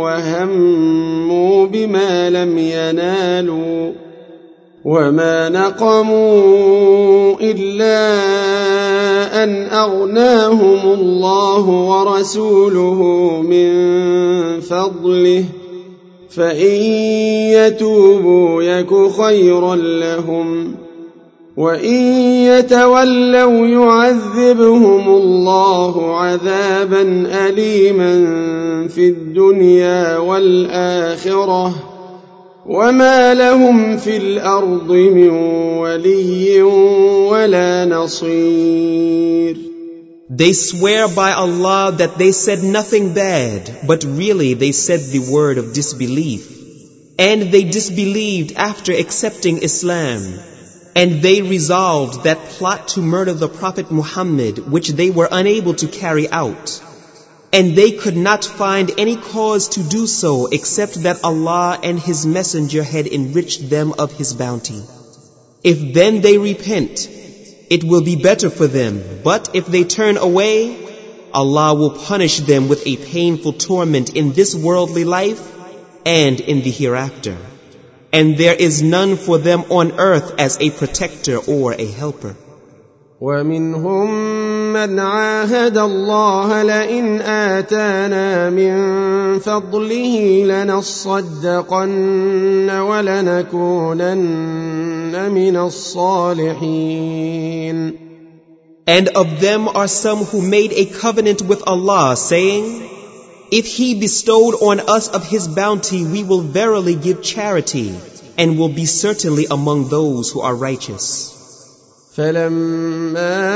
وهموا بما لم ينالوا وما نقموا إلا أن أغناهم الله ورسوله من فضله فإن يتوبوا يك خيرا لهم وإن يتولوا يعذبهم الله عذابا أليما في الدنيا والآخرة وما لهم في الأرض من ولي ولا نصير. They swear by Allah that they said nothing bad, but really they said the word of disbelief. And they disbelieved after accepting Islam. And they resolved that plot to murder the Prophet Muhammad, which they were unable to carry out. And they could not find any cause to do so except that Allah and His Messenger had enriched them of His bounty. If then they repent, it will be better for them, but if they turn away, Allah will punish them with a painful torment in this worldly life and in the hereafter. And there is none for them on earth as a protector or a helper. ومنهم من عاهد الله لئن آتانا من فضله لنصدقن ولنكونن من الصالحين. And of them are some who made a covenant with Allah, saying, if He bestowed on us of His bounty, we will verily give charity, and will be certainly among those who are righteous. فلما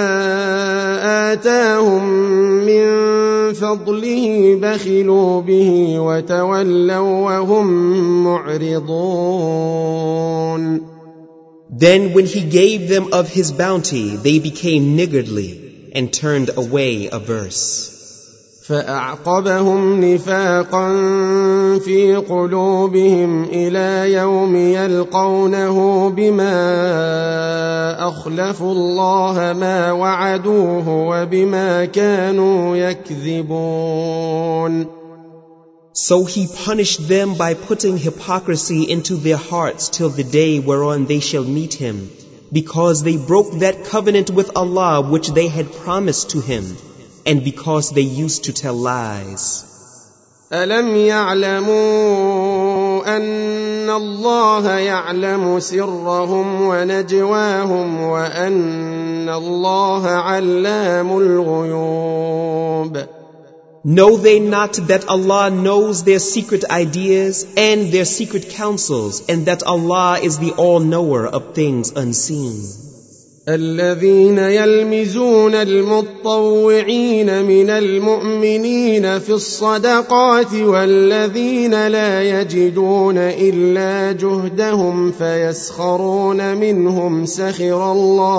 آتاهم من فضله بخلوا به وتولوا وهم معرضون. Then when He gave them of His bounty, they became niggardly and turned away averse. فأعقبهم نفاقا في قلوبهم إلى يوم يلقونه بما أخلفوا الله ما وعدوه وبما كانوا يكذبون. So He punished them by putting hypocrisy into their hearts till the day whereon they shall meet Him, because they broke that covenant with Allah which they had promised to Him, and because they used to tell lies. ألم يعلموا أن الله يعلم سرهم ونجواهم وأن الله علام الغيوب. Know they not that Allah knows their secret ideas and their secret counsels, and that Allah is the all-knower of things unseen? الذين يلمزون المطوعين من المؤمنين في الصدقات والذين لا يجدون إلا جهدهم فيسخرون منهم سخر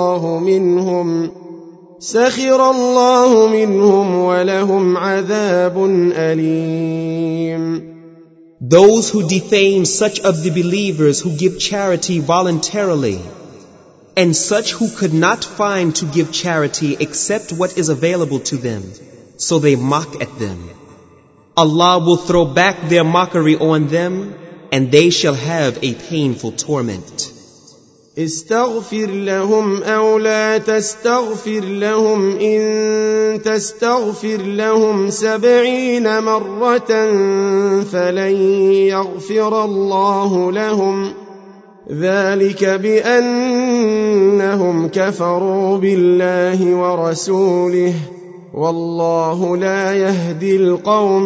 الله منهم ولهم عذاب أليم. Those who defame such of the believers who give charity voluntarily, and such who could not find to give charity except what is available to them, so they mock at them. Allah will throw back their mockery on them, and they shall have a painful torment. استغفر لهم أو لا تستغفر لهم إن تستغفر لهم 70 مرة فلن يغفر الله لهم ذلك بأنهم كفروا بالله ورسوله والله لا يهدي القوم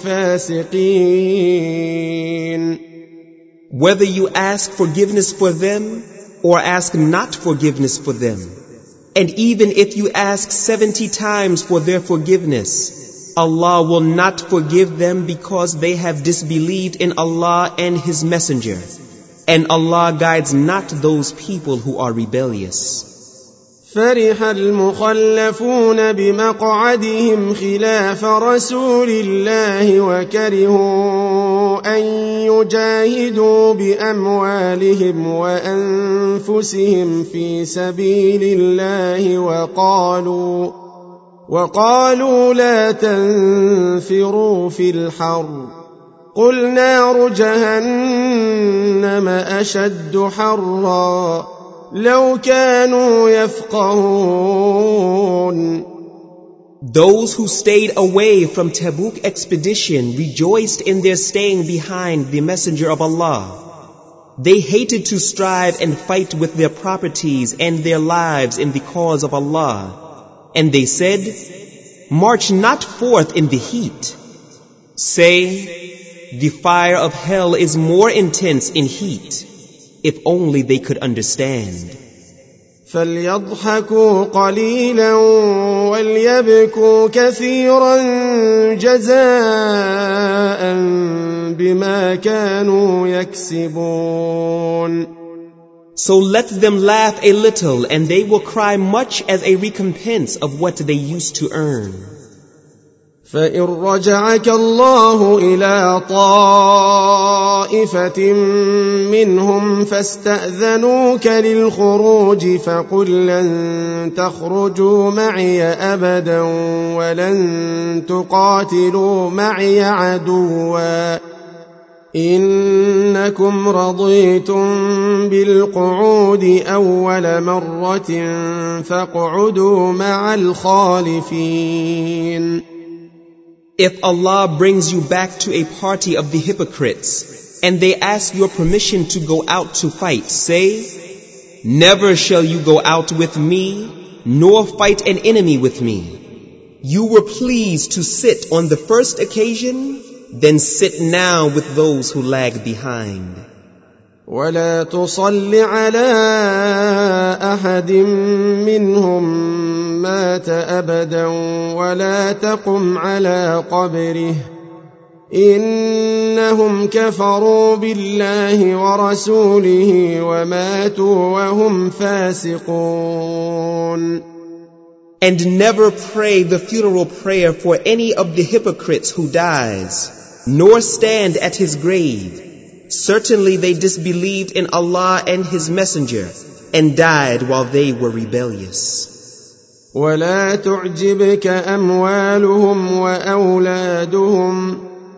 الفاسقين. Whether you ask forgiveness for them or ask not forgiveness for them, and even if you ask 70 times for their forgiveness, Allah will not forgive them because they have disbelieved in Allah and His Messenger. And Allah guides not those people who are rebellious. فرح المخلفون بمقعدهم خلاف رسول الله وكرهوا أن يجاهدوا بأموالهم وأنفسهم في سبيل الله وقالوا لا تنفروا في الحر قل نار جهنم أشد حرا لو كانوا يفقهون. Those who stayed away from Tabuk expedition rejoiced in their staying behind the Messenger of Allah. They hated to strive and fight with their properties and their lives in the cause of Allah. And they said, march not forth in the heat. Say, the fire of hell is more intense in heat, if only they could understand. فليضحكوا قليلا وليبكوا كثيرا جزاء بما كانوا يكسبون. So let them laugh a little and they will cry much as a recompense of what they used to earn. فإن رجعك الله إلى طائفة منهم فاستأذنوك للخروج فقل لن تخرجوا معي أبدا ولن تقاتلوا معي عدوا إنكم رضيتم بالقعود أول مرة فاقعدوا مع الخالفين. If Allah brings you back to a party of the hypocrites, and they ask your permission to go out to fight, say, never shall you go out with me, nor fight an enemy with me. You were pleased to sit on the first occasion, then sit now with those who lag behind. ولا تصل على أحد منهم مات أبدا ولا تقم على قبره إنهم كفروا بالله ورسوله وماتوا وهم فاسقون. And never pray the funeral prayer for any of the hypocrites who dies, nor stand at his grave. Certainly they disbelieved in Allah and His Messenger, and died while they were rebellious. ولا تعجبك أموالهم وأولادهم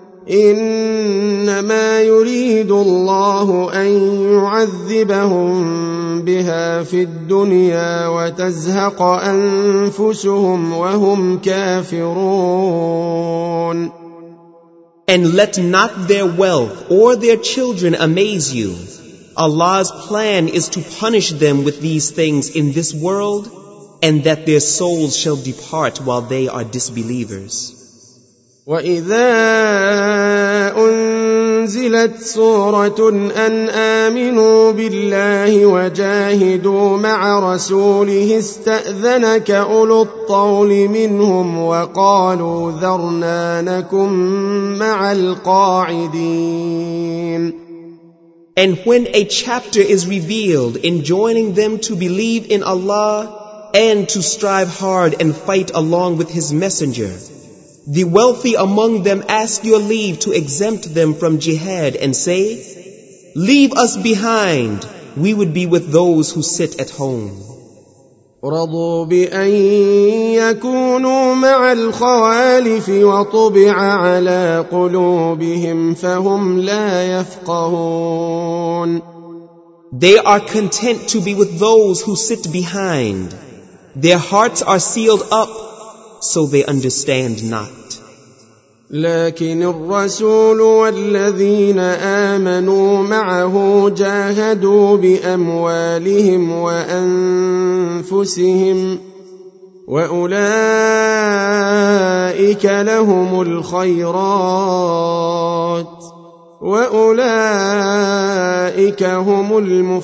إنما يريد الله أن يعذبهم بها في الدنيا وتزهق أنفسهم وهم كافرون. And let not their wealth or their children amaze you. Allah's plan is to punish them with these things in this world, and that their souls shall depart while they are disbelievers. وَإِذَا أُنزِلَتْ سُورَةٌ أَنْ آمِنُوا بِاللَّهِ وَجَاهِدُوا مَعَ رَسُولِهِ اسْتَأْذَنَكَ أُولُو الطَّوْلِ مِنْهُمْ وَقَالُوا ذَرْنَا نَكُن مَّعَ الْقَاعِدِينَ. And when a chapter is revealed enjoining them to believe in Allah and to strive hard and fight along with His messenger, the wealthy among them ask your leave to exempt them from jihad and say, "Leave us behind, we would be with those who sit at home." رضوا بأن يكونوا مع الخوالف وطبع على قلوبهم فهم لا يفقهون. They are content to be with those who sit behind. Their hearts are sealed up, so they understand not. لكن الرسول والذين آمنوا معه جاهدوا بأموالهم وأنفسهم وأولئك لهم الخيرات وأولئك هم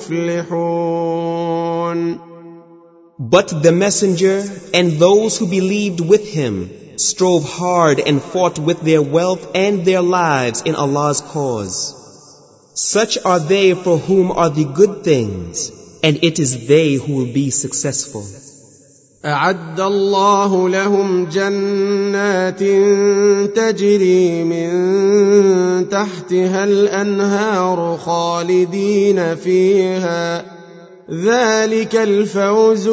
المفلحون. But the messenger and those who believed with him strove hard and fought with their wealth and their lives in Allah's cause. Such are they for whom are the good things, and it is they who will be successful. أعد الله لهم جنات تجري من تحتها الأنهار خالدين فيها ذلك الفوز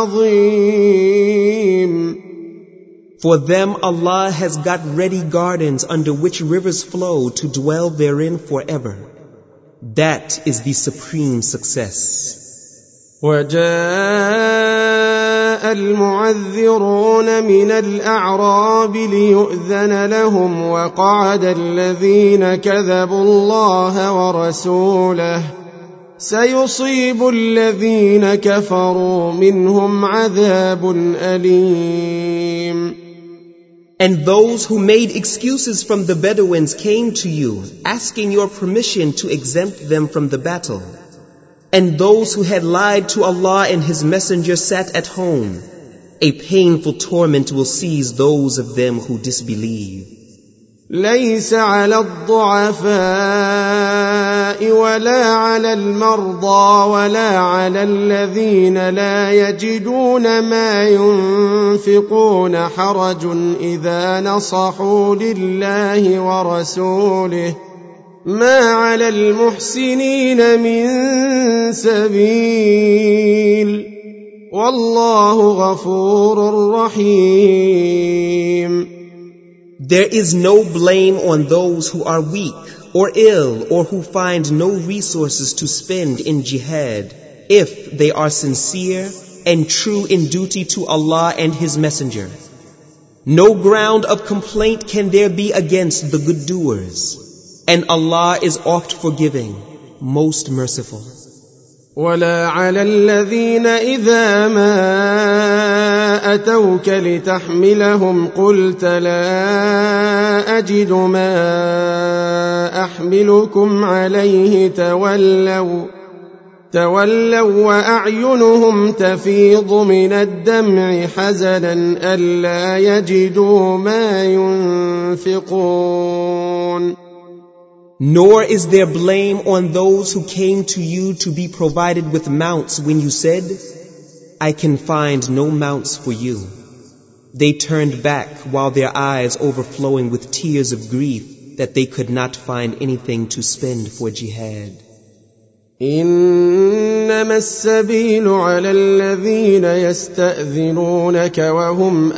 العظيم. For them Allah has got ready gardens under which rivers flow to dwell therein forever. That is the supreme success. وجاء المعذرون من الأعراب ليؤذن لهم وقعد الذين كذبوا الله ورسوله سيصيب الذين كفروا منهم عذاب أليم. And those who made excuses from the Bedouins came to you, asking your permission to exempt them from the battle. And those who had lied to Allah and His Messenger sat at home. A painful torment will seize those of them who disbelieve. ليس على الضعفاء ولا على المرضى ولا على الذين لا يجدون ما ينفقون حرج إذا نصحوا لله ورسوله ما على المحسنين من سبيل والله غفور رحيم. There is no blame on those who are weak or ill or who find no resources to spend in jihad if they are sincere and true in duty to Allah and His Messenger. No ground of complaint can there be against the good doers, and Allah is oft forgiving, most merciful. ولا على الذين إذا ما أتوك لتحملهم قلت لا أجد ما أحملكم عليه تولوا وأعينهم تفيض من الدمع حزنا ألا يجدوا ما ينفقون. Nor is there blame on those who came to you to be provided with mounts when you said, "I can find no mounts for you." They turned back while their eyes overflowing with tears of grief that they could not find anything to spend for jihad. إنما السبيل على الذين يستأذنونك وهم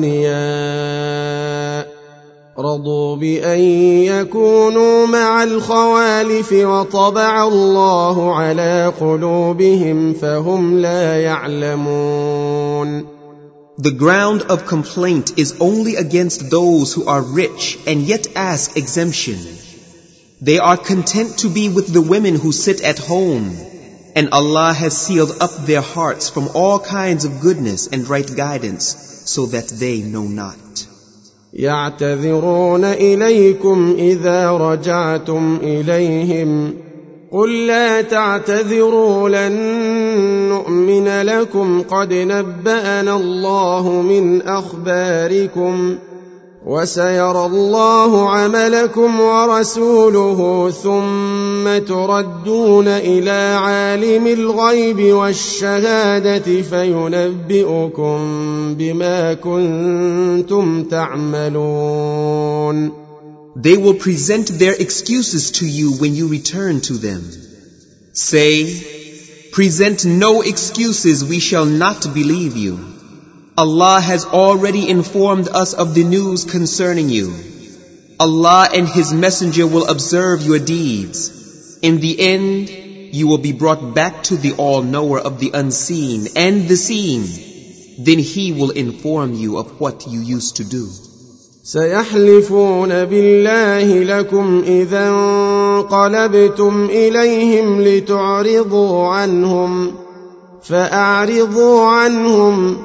أغنياء رضوا بأن يكونوا مع الخوالف وطبع الله على قلوبهم فهم لا يعلمون. The ground of complaint is only against those who are rich and yet ask exemption. They are content to be with the women who sit at home, and Allah has sealed up their hearts from all kinds of goodness and right guidance, so that they know not. يعتذرون إليكم إذا رجعتم إليهم قل لا تعتذروا لن نؤمن لكم قد نبأنا الله من أخباركم وسيرى الله عملكم ورسوله ثم تردون إلى عالم الغيب والشهادة فينبئكم بما كنتم تعملون. They will present their excuses to you when you return to them. Say, present no excuses, we shall not believe you. Allah has already informed us of the news concerning you. Allah and His Messenger will observe your deeds. In the end, you will be brought back to the All-Knower of the unseen and the seen. Then He will inform you of what you used to do. سيحلفون بالله لكم إذا انقلبتم إليهم لتعرضوا عنهم فأعرضوا عنهم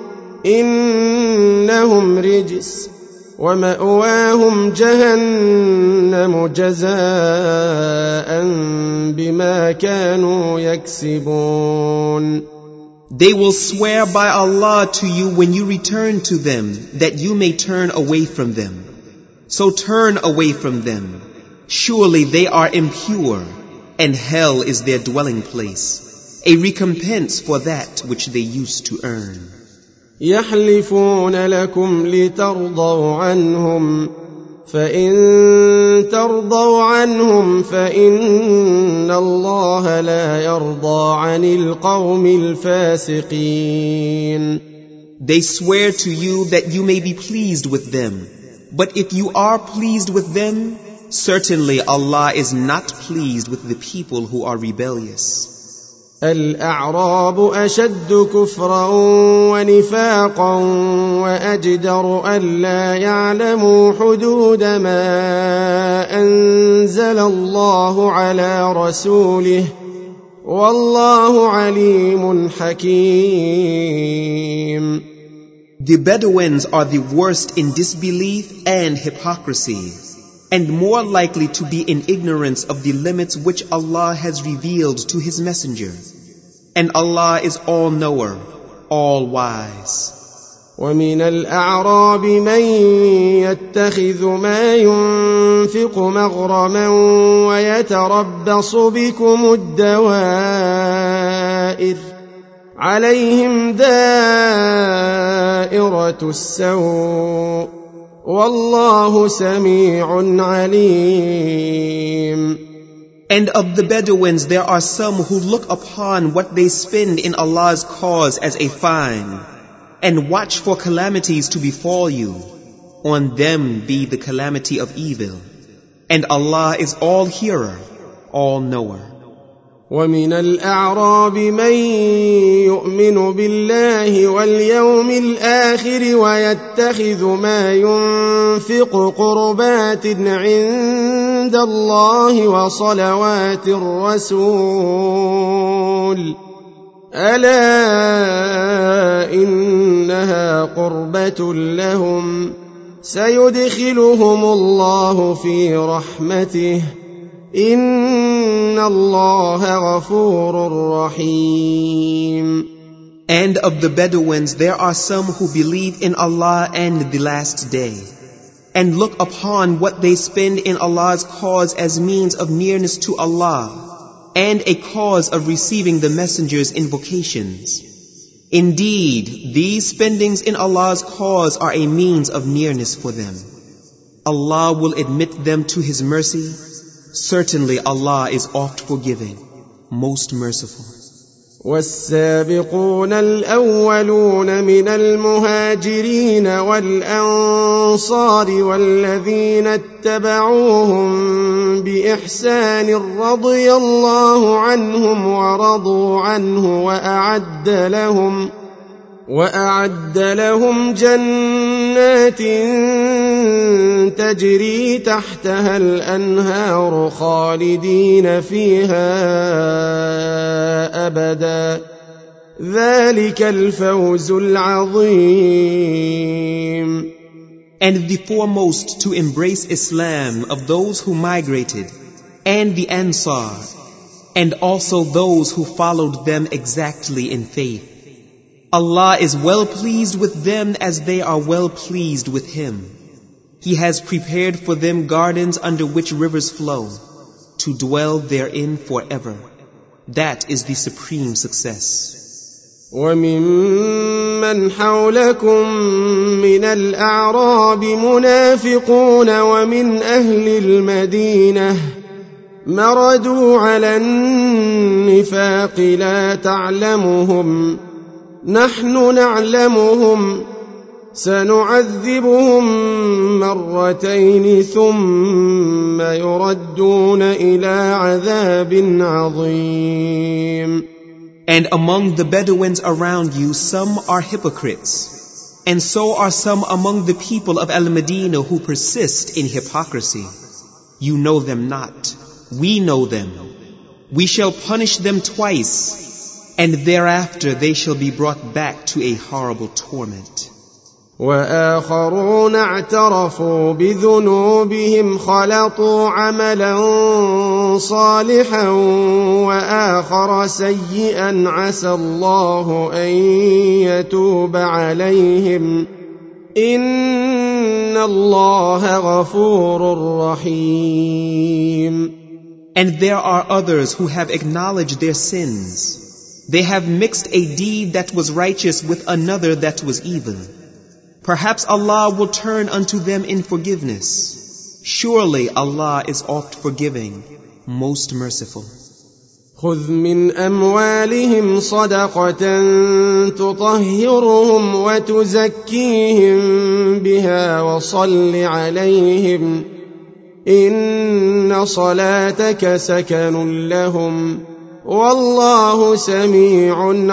إنهم رجس ومأواهم جهنم جزاء بما كانوا يكسبون. They will swear by Allah to you when you return to them, that you may turn away from them. So turn away from them. Surely they are impure, and hell is their dwelling place, a recompense for that which they used to earn. يحلفون لكم لترضوا عنهم فإن ترضوا عنهم فإن الله لا يرضى عن القوم الفاسقين. They swear to you that you may be pleased with them, but if you are pleased with them, certainly Allah is not pleased with the people who are rebellious. الأعراب أشد كفرا ونفاقا وأجدر ألا يعلموا حدود ما أنزل الله على رسوله والله عليم حكيم. The Bedouins are the worst in disbelief and hypocrisy, and more likely to be in ignorance of the limits which Allah has revealed to His Messenger. And Allah is all-knower, all-wise. ومن الأعراب من يتخذ ما ينفق مغرما ويتربص بكم الدوائر عليهم دائرة السوء والله سميع عليم. And of the Bedouins there are some who look upon what they spend in Allah's cause as a fine, and watch for calamities to befall you. On them be the calamity of evil. And Allah is all-hearer, all-knower. ومن الأعراب من يؤمن بالله واليوم الآخر ويتخذ ما ينفق قربات عند الله وصلوات الرسول ألا إنها قربة لهم سيدخلهم الله في رحمته إن الله غفور رحيم. And of the Bedouins there are some who believe in Allah and the last day, and look upon what they spend in Allah's cause as means of nearness to Allah, and a cause of receiving the messenger's invocations. Indeed, these spendings in Allah's cause are a means of nearness for them. Allah will admit them to His mercy. Certainly Allah is oft forgiving, most merciful. والسابقون الأولون من المهاجرين والأنصار والذين اتبعوهم بإحسان رضي الله عنهم ورضوا عنه وأعد لهم جنات تجري تحتها الأنهار خالدين فيها أبدا ذلك الفوز العظيم. And the foremost to embrace Islam of those who migrated, and the Ansar, and also those who followed them exactly in faith. Allah is well pleased with them as they are well pleased with Him. He has prepared for them gardens under which rivers flow, to dwell therein forever. That is the supreme success. وَمِمَّنْ حَوْلَكُمْ مِنَ الْأَعْرَابِ مُنَافِقُونَ وَمِنْ أَهْلِ الْمَدِينَةِ مَرَدُوا عَلَى النِّفَاقِ لَا تَعْلَمُهُمْ نَحْنُ نَعْلَمُهُمْ سَنُعَذِّبُهُمْ مرتين ثُمَّ يُرَدُّونَ إِلَى عَذَابٍ عَظِيمٍ. And among the Bedouins around you some are hypocrites, and so are some among the people of Al-Madinah who persist in hypocrisy. You know them not, we know them. We shall punish them twice, and thereafter they shall be brought back to a horrible torment. وآخرون اعترفوا بذنوبهم خلطوا عملا صالحا وآخر سيئا عسى الله أن يتوب عليهم إن الله غفور رحيم. And there are others who have acknowledged their sins. They have mixed a deed that was righteous with another that was evil. Perhaps Allah will turn unto them in forgiveness. Surely Allah is oft forgiving, most merciful. خذ من أموالهم صدقة تطهرهم وتزكيهم بها وصل عليهم إن صلاتك سكن لهم والله سميع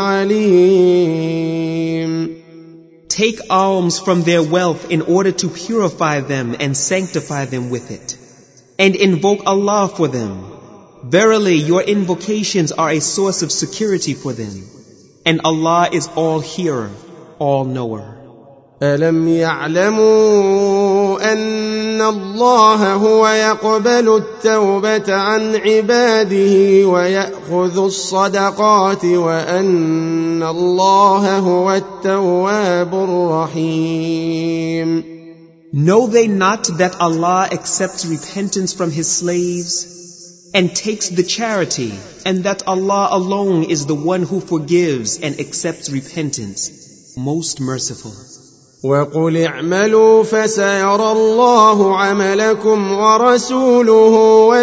عليم. Take alms from their wealth in order to purify them and sanctify them with it. And invoke Allah for them. Verily, your invocations are a source of security for them. And Allah is all hearer, all knower. ألم يعلموا أن الله هو يقبل التوبة عن عباده ويأخذ الصدقات وأن الله هو التواب الرحيم. Know they not that Allah accepts repentance from His slaves and takes the charity, and that Allah alone is the one who forgives and accepts repentance, most merciful. وَقُلِ اعْمَلُوا فَسَيَرَى اللَّهُ عَمَلَكُمْ وَرَسُولُهُ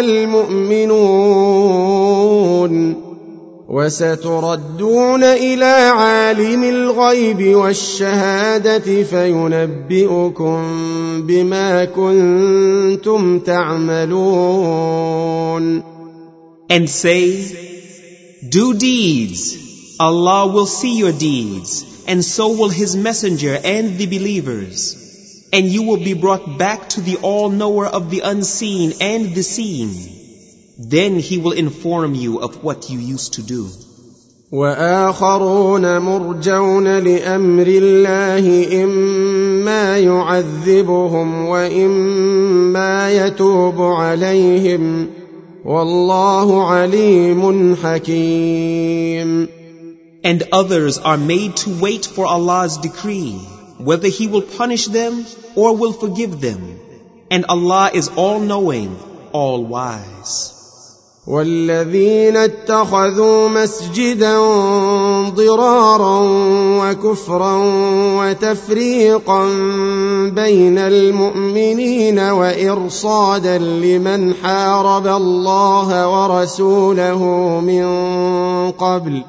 وَالْمُؤْمِنُونَ وَسَتُرَدُّونَ إِلَى عَالِمِ الْغَيْبِ وَالشَّهَادَةِ فَيُنَبِّئُكُم بِمَا كُنتُمْ تَعْمَلُونَ. And say, do deeds. Allah will see your deeds, and so will His Messenger and the believers. And you will be brought back to the All-Knower of the unseen and the seen. Then He will inform you of what you used to do. وآخرون مرجون لأمر الله إما يعذبهم وإما يتوب عليهم والله عليم حكيم. And others are made to wait for Allah's decree, whether He will punish them or will forgive them. And Allah is all-knowing, all-wise. والذين اتخذوا مسجدا ضرارا وكفرا وتفريقا بين المؤمنين وإرصادا لمن حارب الله ورسوله من قبل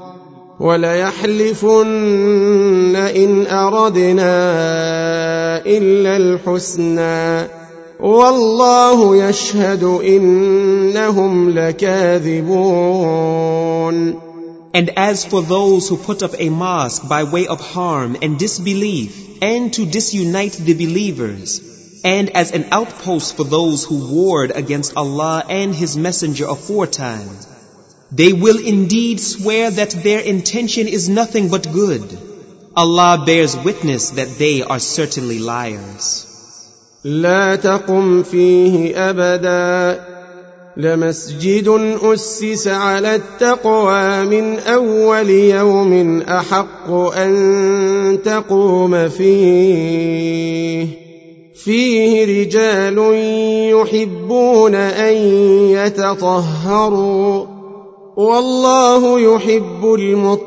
وليحلفن إن أردنا إلا الحسنى والله يشهد إنهم لكاذبون. And as for those who put up a mosque by way of harm and disbelief and to disunite the believers, and as an outpost for those who warred against Allah and His Messenger aforetime, they will indeed swear that their intention is nothing but good. Allah bears witness that they are certainly liars. لا تقم فيه أبدا لمسجد أسس على التقوى من أول يوم أحق أن تقوم فيه رجال يحبون أن يتطهروا والله يحب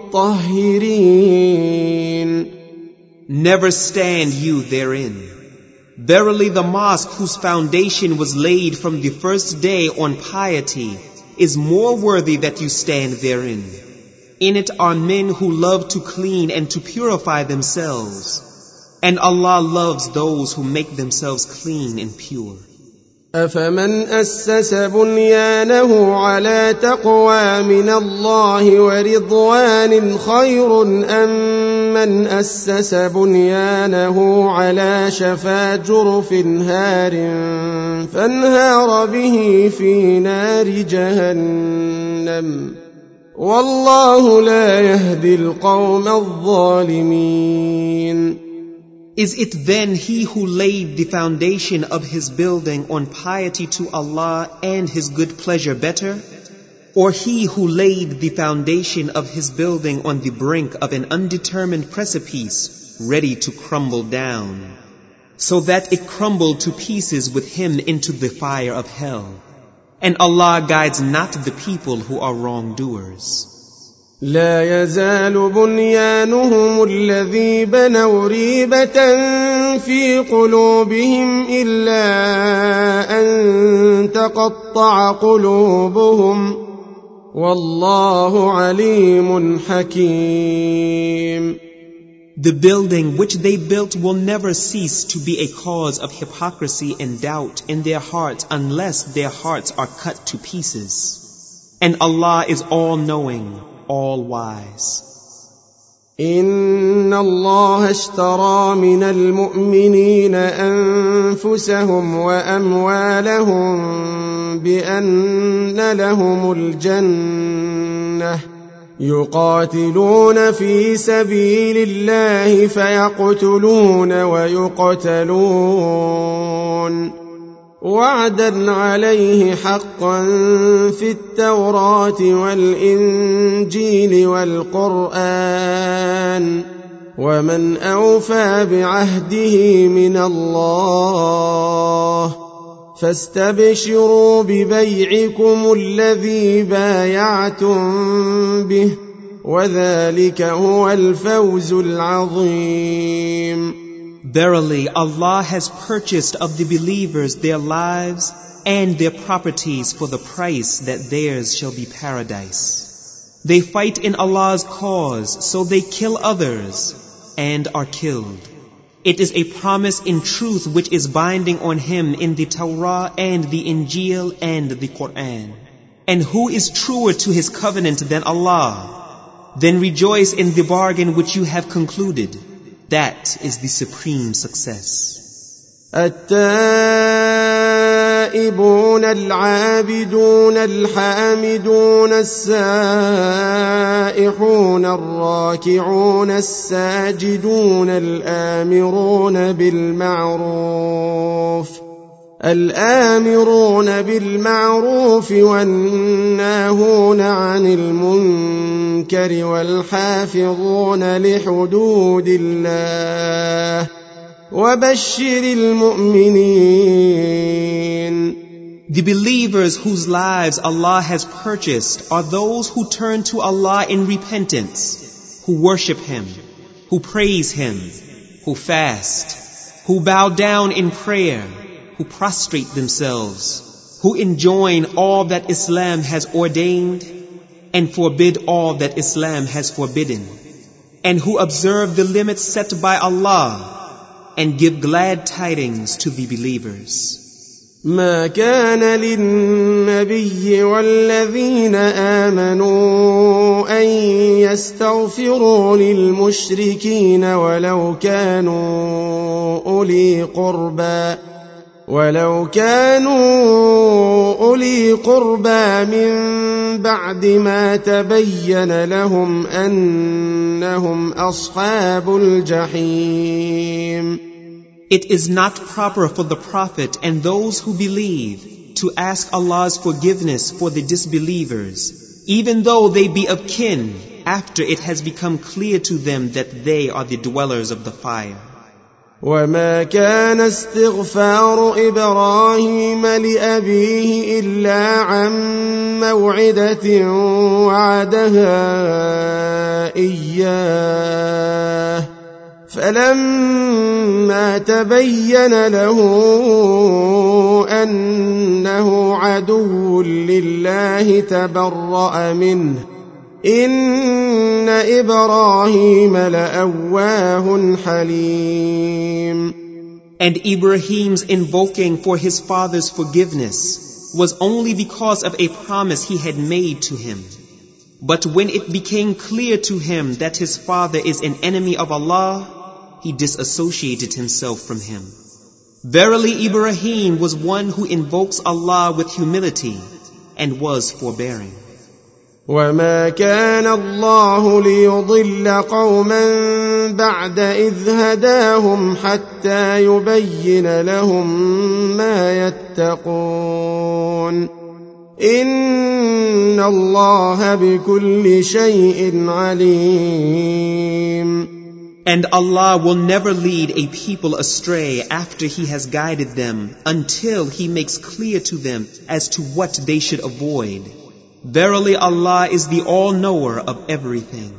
المطهرين. Never stand you therein. Verily the mosque whose foundation was laid from the first day on piety is more worthy that you stand therein. In it are men who love to clean and to purify themselves, and Allah loves those who make themselves clean and pure. أفمن أسس بنيانه على تقوى من الله ورضوان خير أم من أسس بنيانه على شفا جرف هار فانهار به في نار جهنم والله لا يهدي القوم الظالمين. Is it then he who laid the foundation of his building on piety to Allah and His good pleasure better? Or he who laid the foundation of his building on the brink of an undetermined precipice, ready to crumble down, so that it crumbled to pieces with him into the fire of hell? And Allah guides not the people who are wrongdoers. لا يزال بنيانهم الذي بنوا ريبة في قلوبهم إلا أن تقطع قلوبهم والله عليم حكيم. The building which they built will never cease to be a cause of hypocrisy and doubt in their hearts unless their hearts are cut to pieces. And Allah is all-knowing, all-wise. إن الله اشترى من المؤمنين أنفسهم وأموالهم بأن لهم الجنة يقاتلون في سبيل الله فيقتلون ويقتلون وعدا عليه حقا في التوراة والإنجيل والقرآن ومن أوفى بعهده من الله فاستبشروا ببيعكم الذي بايعتم به وذلك هو الفوز العظيم. Verily, Allah has purchased of the believers their lives and their properties for the price that theirs shall be paradise. They fight in Allah's cause, so they kill others and are killed. It is a promise in truth which is binding on him in the Torah and the Injil and the Quran. And who is truer to his covenant than Allah? Then rejoice in the bargain which you have concluded. That is the supreme success. التائبون العابدون الحامدون السائحون الراكعون الساجدون الآمرون بالمعروف والناهون عن المنكر والحافظون لحدود الله وبشر المؤمنين. The believers whose lives Allah has purchased are those who turn to Allah in repentance, who worship Him, who praise Him, who fast, who bow down in prayer, who prostrate themselves, who enjoin all that Islam has ordained and forbid all that Islam has forbidden, and who observe the limits set by Allah and give glad tidings to the believers. ما كان للنبي والذين آمنوا أن يستغفروا للمشركين ولو كانوا أولي قربى من بعد ما تبين لهم أنهم أصحاب الجحيم. It is not proper for the Prophet and those who believe to ask Allah's forgiveness for the disbelievers, even though they be of kin, after it has become clear to them that they are the dwellers of the fire. وما كان استغفار إبراهيم لأبيه إلا عن موعدة وعدها إياه فلما تبين له أنه عدو لله تبرأ منه إن إبراهيم لأواه حليم. And Ibrahim's invoking for his father's forgiveness was only because of a promise he had made to him. But when it became clear to him that his father is an enemy of Allah, he disassociated himself from him. Verily Ibrahim was one who invokes Allah with humility and was forbearing. وما كان الله ليضل قوما بعد إذ هداهم حتى يبين لهم ما يتقون إن الله بكل شيء عليم. And Allah will never lead a people astray after He has guided them until He makes clear to them as to what they should avoid. Verily Allah is the all-knower of everything.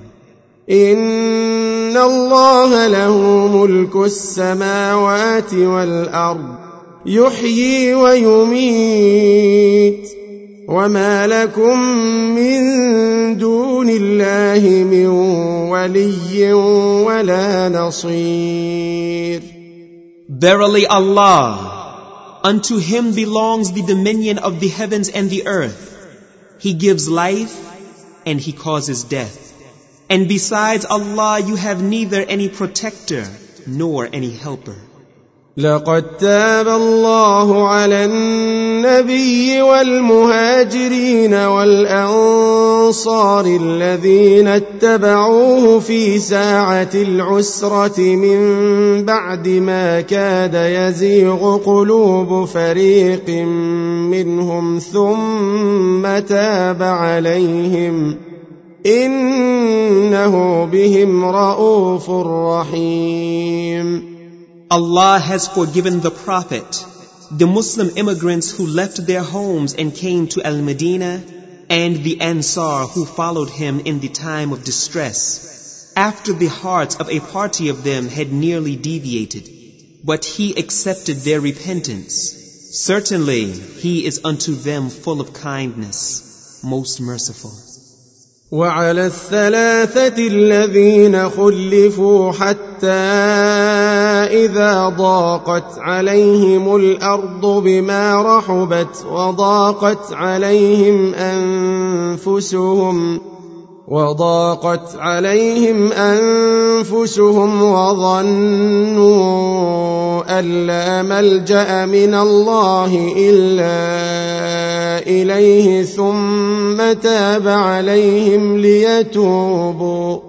إن الله له ملك السماوات والأرض يحيي ويميت وما لكم من دون الله من ولي ولا نصير. Verily Allah, unto Him belongs the dominion of the heavens and the earth. He gives life and He causes death. And besides Allah you have neither any protector nor any helper. لقد تاب الله على النبي والمهاجرين والأنصار الذين اتبعوه في ساعة العسرة من بعد ما كاد يزيغ قلوب فريق منهم ثم تاب عليهم إنه بهم رؤوف رحيم. Allah has forgiven the Prophet, the Muslim immigrants who left their homes and came to Al-Madinah, and the Ansar who followed him in the time of distress, after the hearts of a party of them had nearly deviated. But He accepted their repentance. Certainly, He is unto them full of kindness, most merciful. وعلى الثلاثة الذين خلفوا حتى إذا ضاقت عليهم الأرض بما رحبت وضاقت عليهم أنفسهم وظنوا أن لا ملجأ من الله إلا إليه ثم تاب عليهم ليتوبوا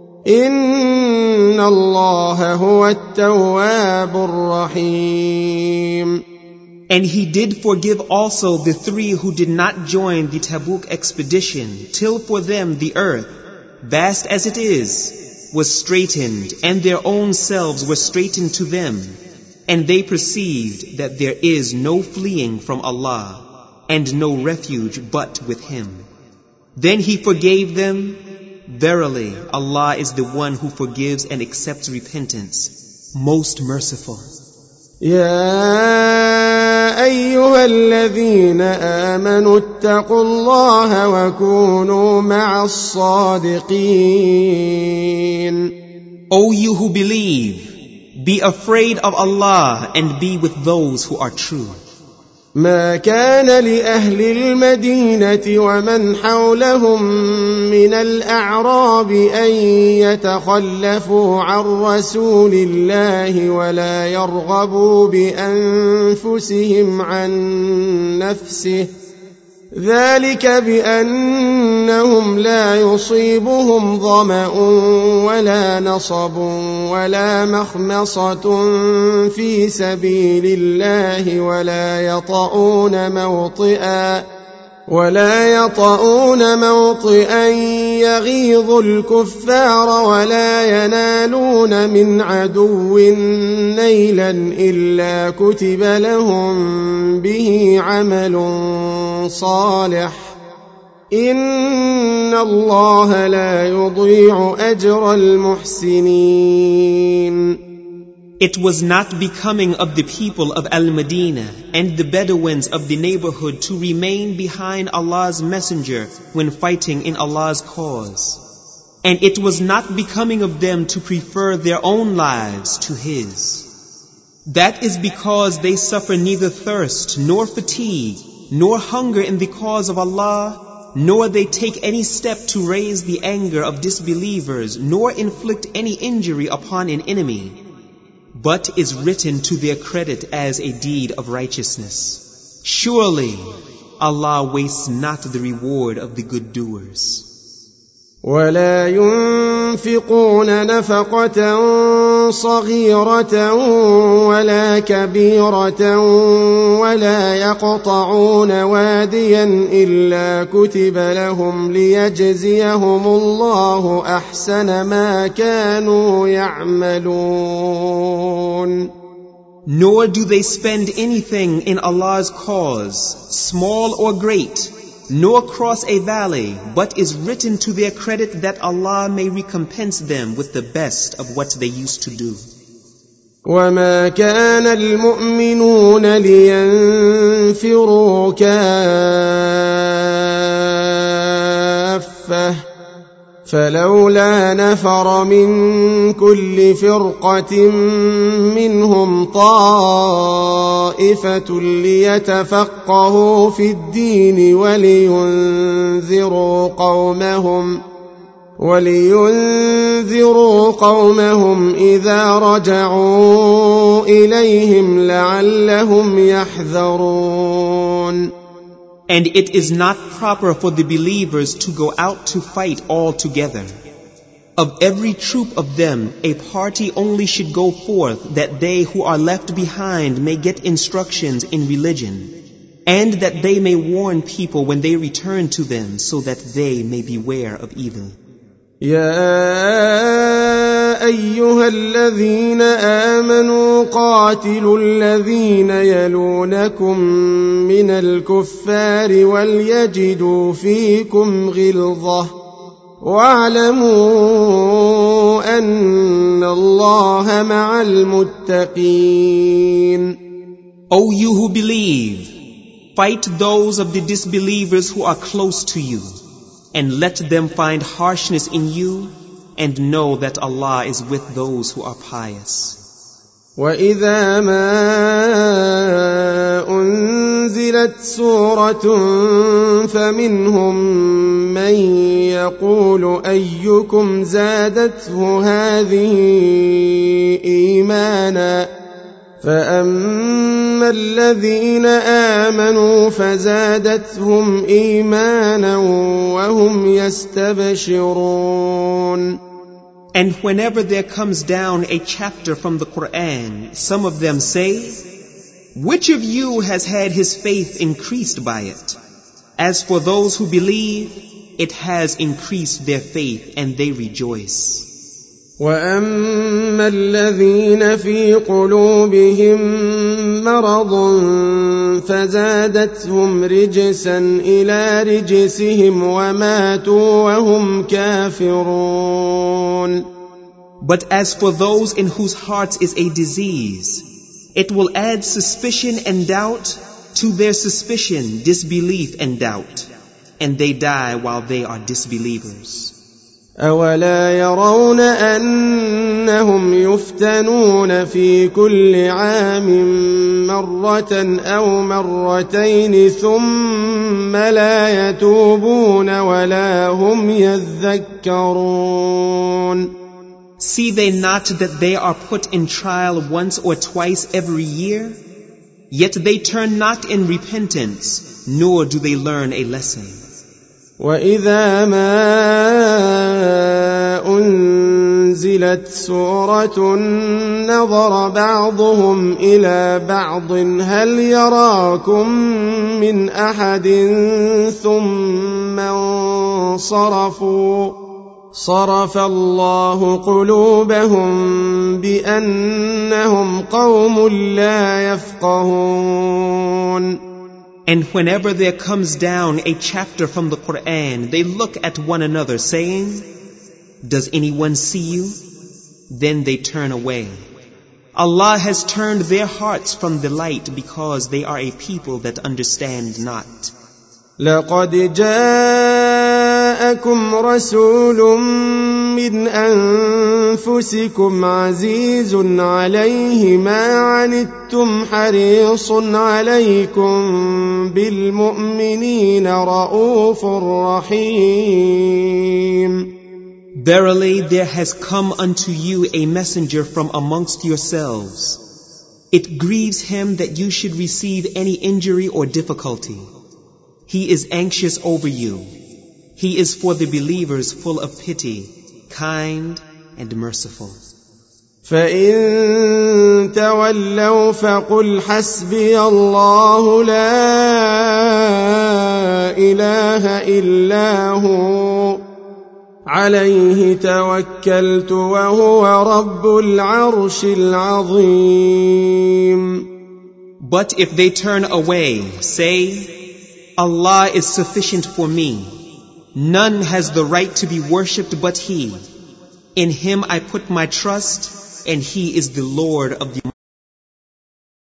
إن الله هو التواب الرحيم. And He did forgive also the three who did not join the Tabuk expedition till for them the earth, vast as it is, was straightened and their own selves were straightened to them, and they perceived that there is no fleeing from Allah and no refuge but with Him. Then He forgave them. Verily, Allah is the one who forgives and accepts repentance, most merciful. يا أيها الذين آمنوا اتقوا الله وكونوا مع الصادقين. O you who believe, be afraid of Allah and be with those who are true. ما كان لأهل المدينة ومن حولهم من الأعراب أن يتخلفوا عن رسول الله ولا يرغبوا بأنفسهم عن نفسه، ذلك بأنهم لا يصيبهم ظمأ ولا نصب ولا مخمصة في سبيل الله ولا يطؤون موطئا يغيظ الكفار ولا ينالون من عدو نيلا إلا كتب لهم به عمل صالح، إن الله لا يضيع أجر المحسنين. It was not becoming of the people of Al-Madinah and the Bedouins of the neighborhood to remain behind Allah's messenger when fighting in Allah's cause. And it was not becoming of them to prefer their own lives to His. That is because they suffer neither thirst nor fatigue nor hunger in the cause of Allah, nor they take any step to raise the anger of disbelievers, nor inflict any injury upon an enemy, but is written to their credit as a deed of righteousness. Surely Allah wastes not the reward of the good doers. ولا ينفقون نفقة صغيرة ولا كبيرة ولا يقطعون واديا إلا كتب لهم ليجزيهم الله أحسن ما كانوا يعملون. Nor do they spend anything in Allah's cause, small or great, nor cross a valley, but is written to their credit that Allah may recompense them with the best of what they used to do. وما كان المؤمنون لينفروا كافة فلولا نفر من كل فرقة منهم طائفة ليتفقهوا في الدين ولينذروا قومهم إذا رجعوا إليهم لعلهم يحذرون. And it is not proper for the believers to go out to fight all together. Of every troop of them, a party only should go forth that they who are left behind may get instructions in religion, and that they may warn people when they return to them so that they may beware of evil. يا أيها الذين آمنوا قاتلوا الذين يلونكم من الكفار وليجدوا فيكم غلظة واعلموا أن الله مع المتقين. O you who believe, fight those of the disbelievers who are close to you, and let them find harshness in you, and know that Allah is with those who are pious. وَإِذَا مَا أُنزِلَتْ سُورَةٌ فَمِنْهُمْ مَنْ يَقُولُ أَيُّكُمْ زَادَتْهُ هَذِهِ إِيمَانًا فَأَمَّا الَّذِينَ آمَنُوا فَزَادَتْهُمْ إِيمَانًا وَهُمْ يَسْتَبْشِرُونَ. And whenever there comes down a chapter from the Quran, some of them say, which of you has had his faith increased by it? As for those who believe, it has increased their faith and they rejoice. وَأَمَّا الَّذِينَ فِي قُلُوبِهِم مَّرَضٌ فَزَادَتْهُمْ رِجْسًا إِلَى رِجْسِهِمْ وَمَاتُوا وَهُمْ كَافِرُونَ. But as for those in whose hearts is a disease, it will add suspicion and doubt to their suspicion, disbelief and doubt, and they die while they are disbelievers. أولا يرون أنهم يفتنون في كل عام مرة أو مرتين ثم لا يتوبون ولا هم يذكرون. See they not that they are put in trial once or twice every year? Yet they turn not in repentance, nor do they learn a lesson. وَإِذَا مَا أُنزِلَتْ سُورَةٌ نَظَرَ بَعْضُهُمْ إِلَى بَعْضٍ هَلْ يَرَاكُمْ مِنْ أَحَدٍ ثُمَّ انصَرَفُوا صَرَفَ اللَّهُ قُلُوبَهُم بِأَنَّهُمْ قَوْمٌ لَّا يَفْقَهُونَ. And whenever there comes down a chapter from the Quran, they look at one another saying, "Does anyone see you?" Then they turn away. Allah has turned their hearts from the light because they are a people that understand not. لَقَدْ جَاءَكُمْ رَسُولٌ مِّنْ أَنفُسِكُمْ عَزِيزٌ عَلَيْهِ مَا عَنِتُّمْ حَرِيصٌ عَلَيْكُمْ بِالْمُؤْمِنِينَ رَءُوفٌ رَحِيمٌ. Verily there has come unto you a messenger from amongst yourselves. It grieves him that you should receive any injury or difficulty. He is anxious over you. He is for the believers full of pity, kind and merciful. فَإِن تَوَلَّوْا فَقُلْ حَسْبِيَ اللَّهُ لَا إِلَٰهَ إِلَّا هُوَ عَلَيْهِ تَوَكَّلْتُ وَهُوَ رَبُّ الْعَرْشِ الْعَظِيمِ. But if they turn away, say, Allah is sufficient for me. None has the right to be worshipped but He. In Him I put my trust, and He is the Lord of the